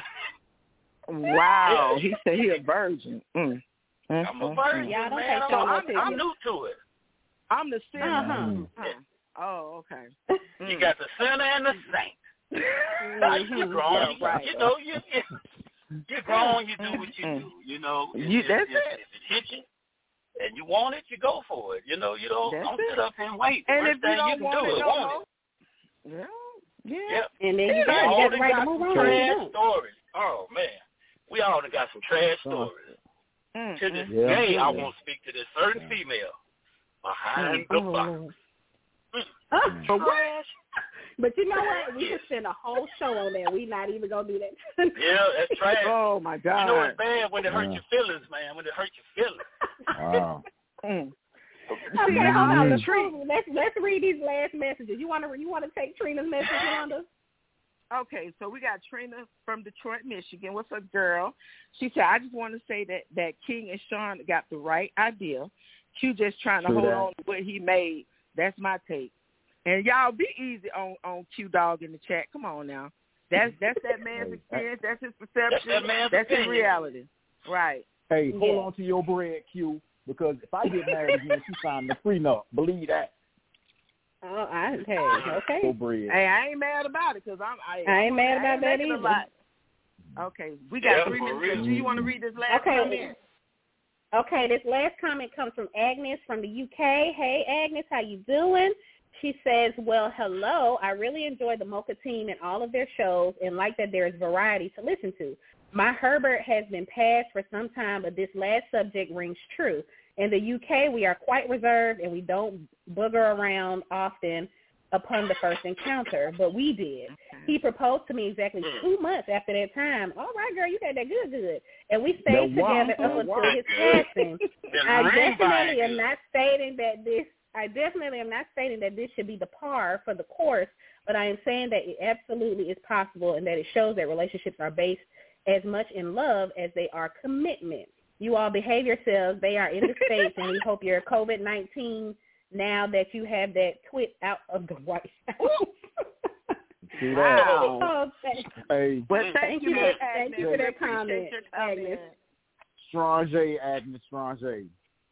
Wow. He said he a virgin. Mm. I'm a virgin, Y'all don't man. take I'm, no I'm, I'm new to it. I'm the sinner. Uh-huh. Uh-huh. Oh, okay. You got the sinner and the saint. Mm-hmm. You're grown. Yeah, you, right. you know, you, you, you're grown. You do what you do. You know, you, if, that's if, it. if it hits you and you want it, you go for it. You know, you don't, that's don't it. sit up and wait. And First if thing you don't you can want do it is no want more, it. yeah, yeah. Yep. And then you got, we you all got the right got to move some on. trash stories. Oh man, we all done got some trash stories. Mm-hmm. To this yeah. day, yeah. I won't speak to this certain yeah. female behind mm-hmm. the box. Oh. Mm. For what? But you know what? We could spend a whole show on that. We not even gonna do that. Yeah, that's trash. Oh my God! You know it's bad when it hurt yeah. your feelings, man. When it hurt your feelings. Wow. mm. Okay, hold on. Let's, let's let's read these last messages. You wanna you wanna take Trina's message, Wanda? Okay, so we got Trina from Detroit, Michigan. What's up, girl? She said, I just want to say that, that King and Sean got the right idea. Q just trying to True hold that. on to what he made. That's my take. And y'all be easy on, on Q Dog in the chat. Come on now. That's that's that man's experience. That's his perception. That's, that man's that's his opinion. reality. Right. Hey, hold yeah. on to your bread, Q, because if I get married again, she signed the prenup. Believe that. Oh, I hey, okay. Your bread. Hey, I ain't mad about it because I'm. I, I ain't I'm, mad I about ain't that either. A lot. Okay, we got yeah, three for minutes. real. Do you want to read this last okay. comment? Okay, this last comment comes from Agnes from the U K. Hey, Agnes, how you doing? She says, well, hello. I really enjoy the Mocha team and all of their shows and like that there is variety to listen to. My Herbert has been passed for some time, but this last subject rings true. In the U K, we are quite reserved and we don't booger around often upon the first encounter, but we did. He proposed to me exactly two months after that time. All right, girl, you got that good, good. And we stayed together up until his passing. I definitely am not stating that this I definitely am not stating that this should be the par for the course, but I am saying that it absolutely is possible and that it shows that relationships are based as much in love as they are commitment. You all behave yourselves. They are in the States, and we hope your COVID nineteen, now that you have that twit out of the White House. See that? Wow. Oh, thank, hey. Well, thank, thank you, you, for, Agnes. thank you for that comment, Agnes. Strange, Agnes, strange.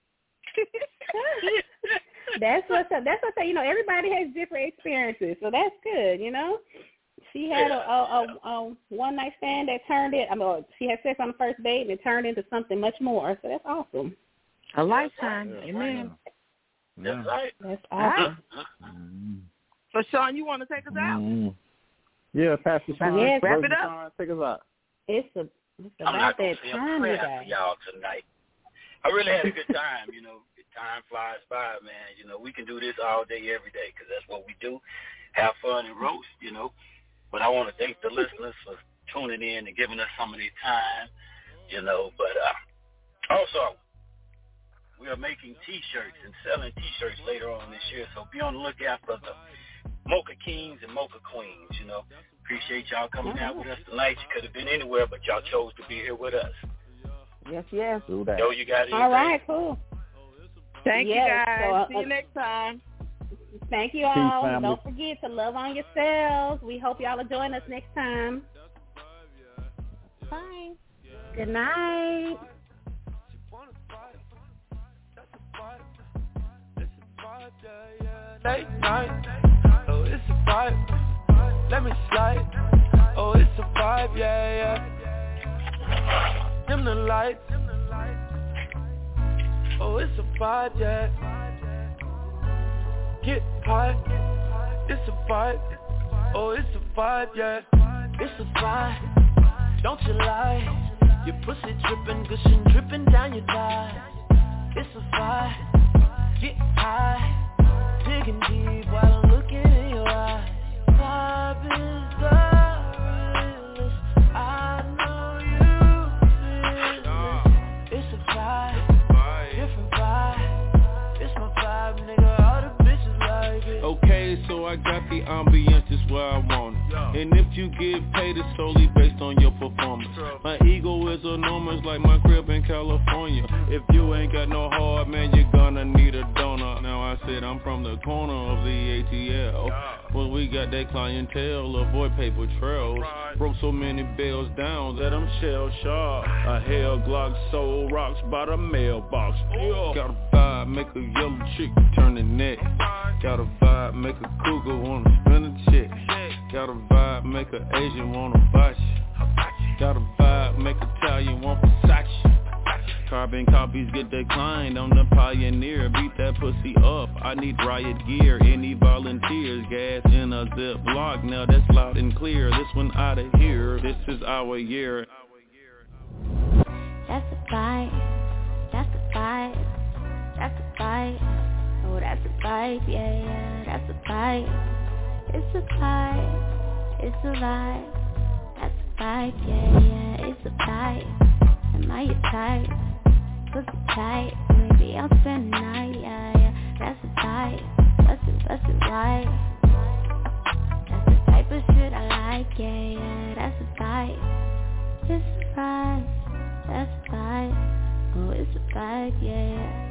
That's what's up. That's what's up. You know, everybody has different experiences, so that's good. You know, she had a, a, a, a one night stand that turned it. I mean, she had sex on the first date and it turned into something much more. So that's awesome. A lifetime, Yeah, amen. Yeah. That's right. That's awesome. Mm. So, Sean, you want to take us out? Mm. Yeah, Pastor Sean. Yes. Wrap it up. Sean, take us out. It's a it's I'm about not gonna that say time, a you prayer guys. for y'all tonight. I really had a good time. You know, time flies by, man. You know, we can do this all day, every day, because that's what we do. Have fun and roast, you know. But I want to thank the listeners for tuning in and giving us some of their time, you know. But uh, Also, we are making T-shirts and selling T-shirts later on this year, so be on the lookout for the Mocha Kings and Mocha Queens, you know. Appreciate y'all coming out with us tonight. You could have been anywhere, but y'all chose to be here with us. Yes, yes. Do that. Yo, you got anything? All right, cool. Thank yes, you, guys. So, uh, See you next time. Thank you all. Peace, Don't forget to love on yourselves. We hope y'all will join us next time. Bye. Good night. Late night, oh it's a vibe, let me slide, oh it's a vibe, yeah, yeah. Dim the lights, oh it's a vibe, yeah. Get high, it's a vibe, oh it's a vibe, yeah. It's a vibe, don't you lie, your pussy dripping, gushing, dripping down your thighs. It's a vibe, get high, digging deep while I'm looking in your eyes. Vibe is the realest, I know you feel it. It's a vibe, different vibe. It's my vibe, nigga, all the bitches like it. Okay, so I got the ambience just where I want it. And if you get paid, it's solely based on your performance. My ego is enormous like my crib in California. If you ain't got no heart, man, you're gonna need a donor. Now I said I'm from the corner of the A T L. Well, we got that clientele, avoid paper trails. Broke so many bells down that I'm shell sharp. A hell Glock sold rocks by the mailbox. Yeah. Got a vibe, make a yellow chick turn the neck. Got a vibe, make a cougar wanna spin a check. Got a vibe, make a Asian wanna botch. Got a vibe, make Italian want Versace. Carbon copies get declined, I'm the pioneer. Beat that pussy up, I need riot gear. Any volunteers, gas in a Ziploc. Now that's loud and clear, this one out of here. This is our year. That's a vibe, that's a vibe, that's a vibe. Oh, that's a vibe, yeah, yeah, that's a vibe. It's a vibe, it's a vibe. That's a vibe, yeah, yeah, it's a vibe. Am I your type? Pussy tight, maybe I'll spend the night, yeah, yeah. That's a vibe, that's it, that's it, right. That's the type of shit I like, yeah, yeah. That's a vibe, it's a vibe, that's a vibe. Oh, it's a vibe, yeah, yeah.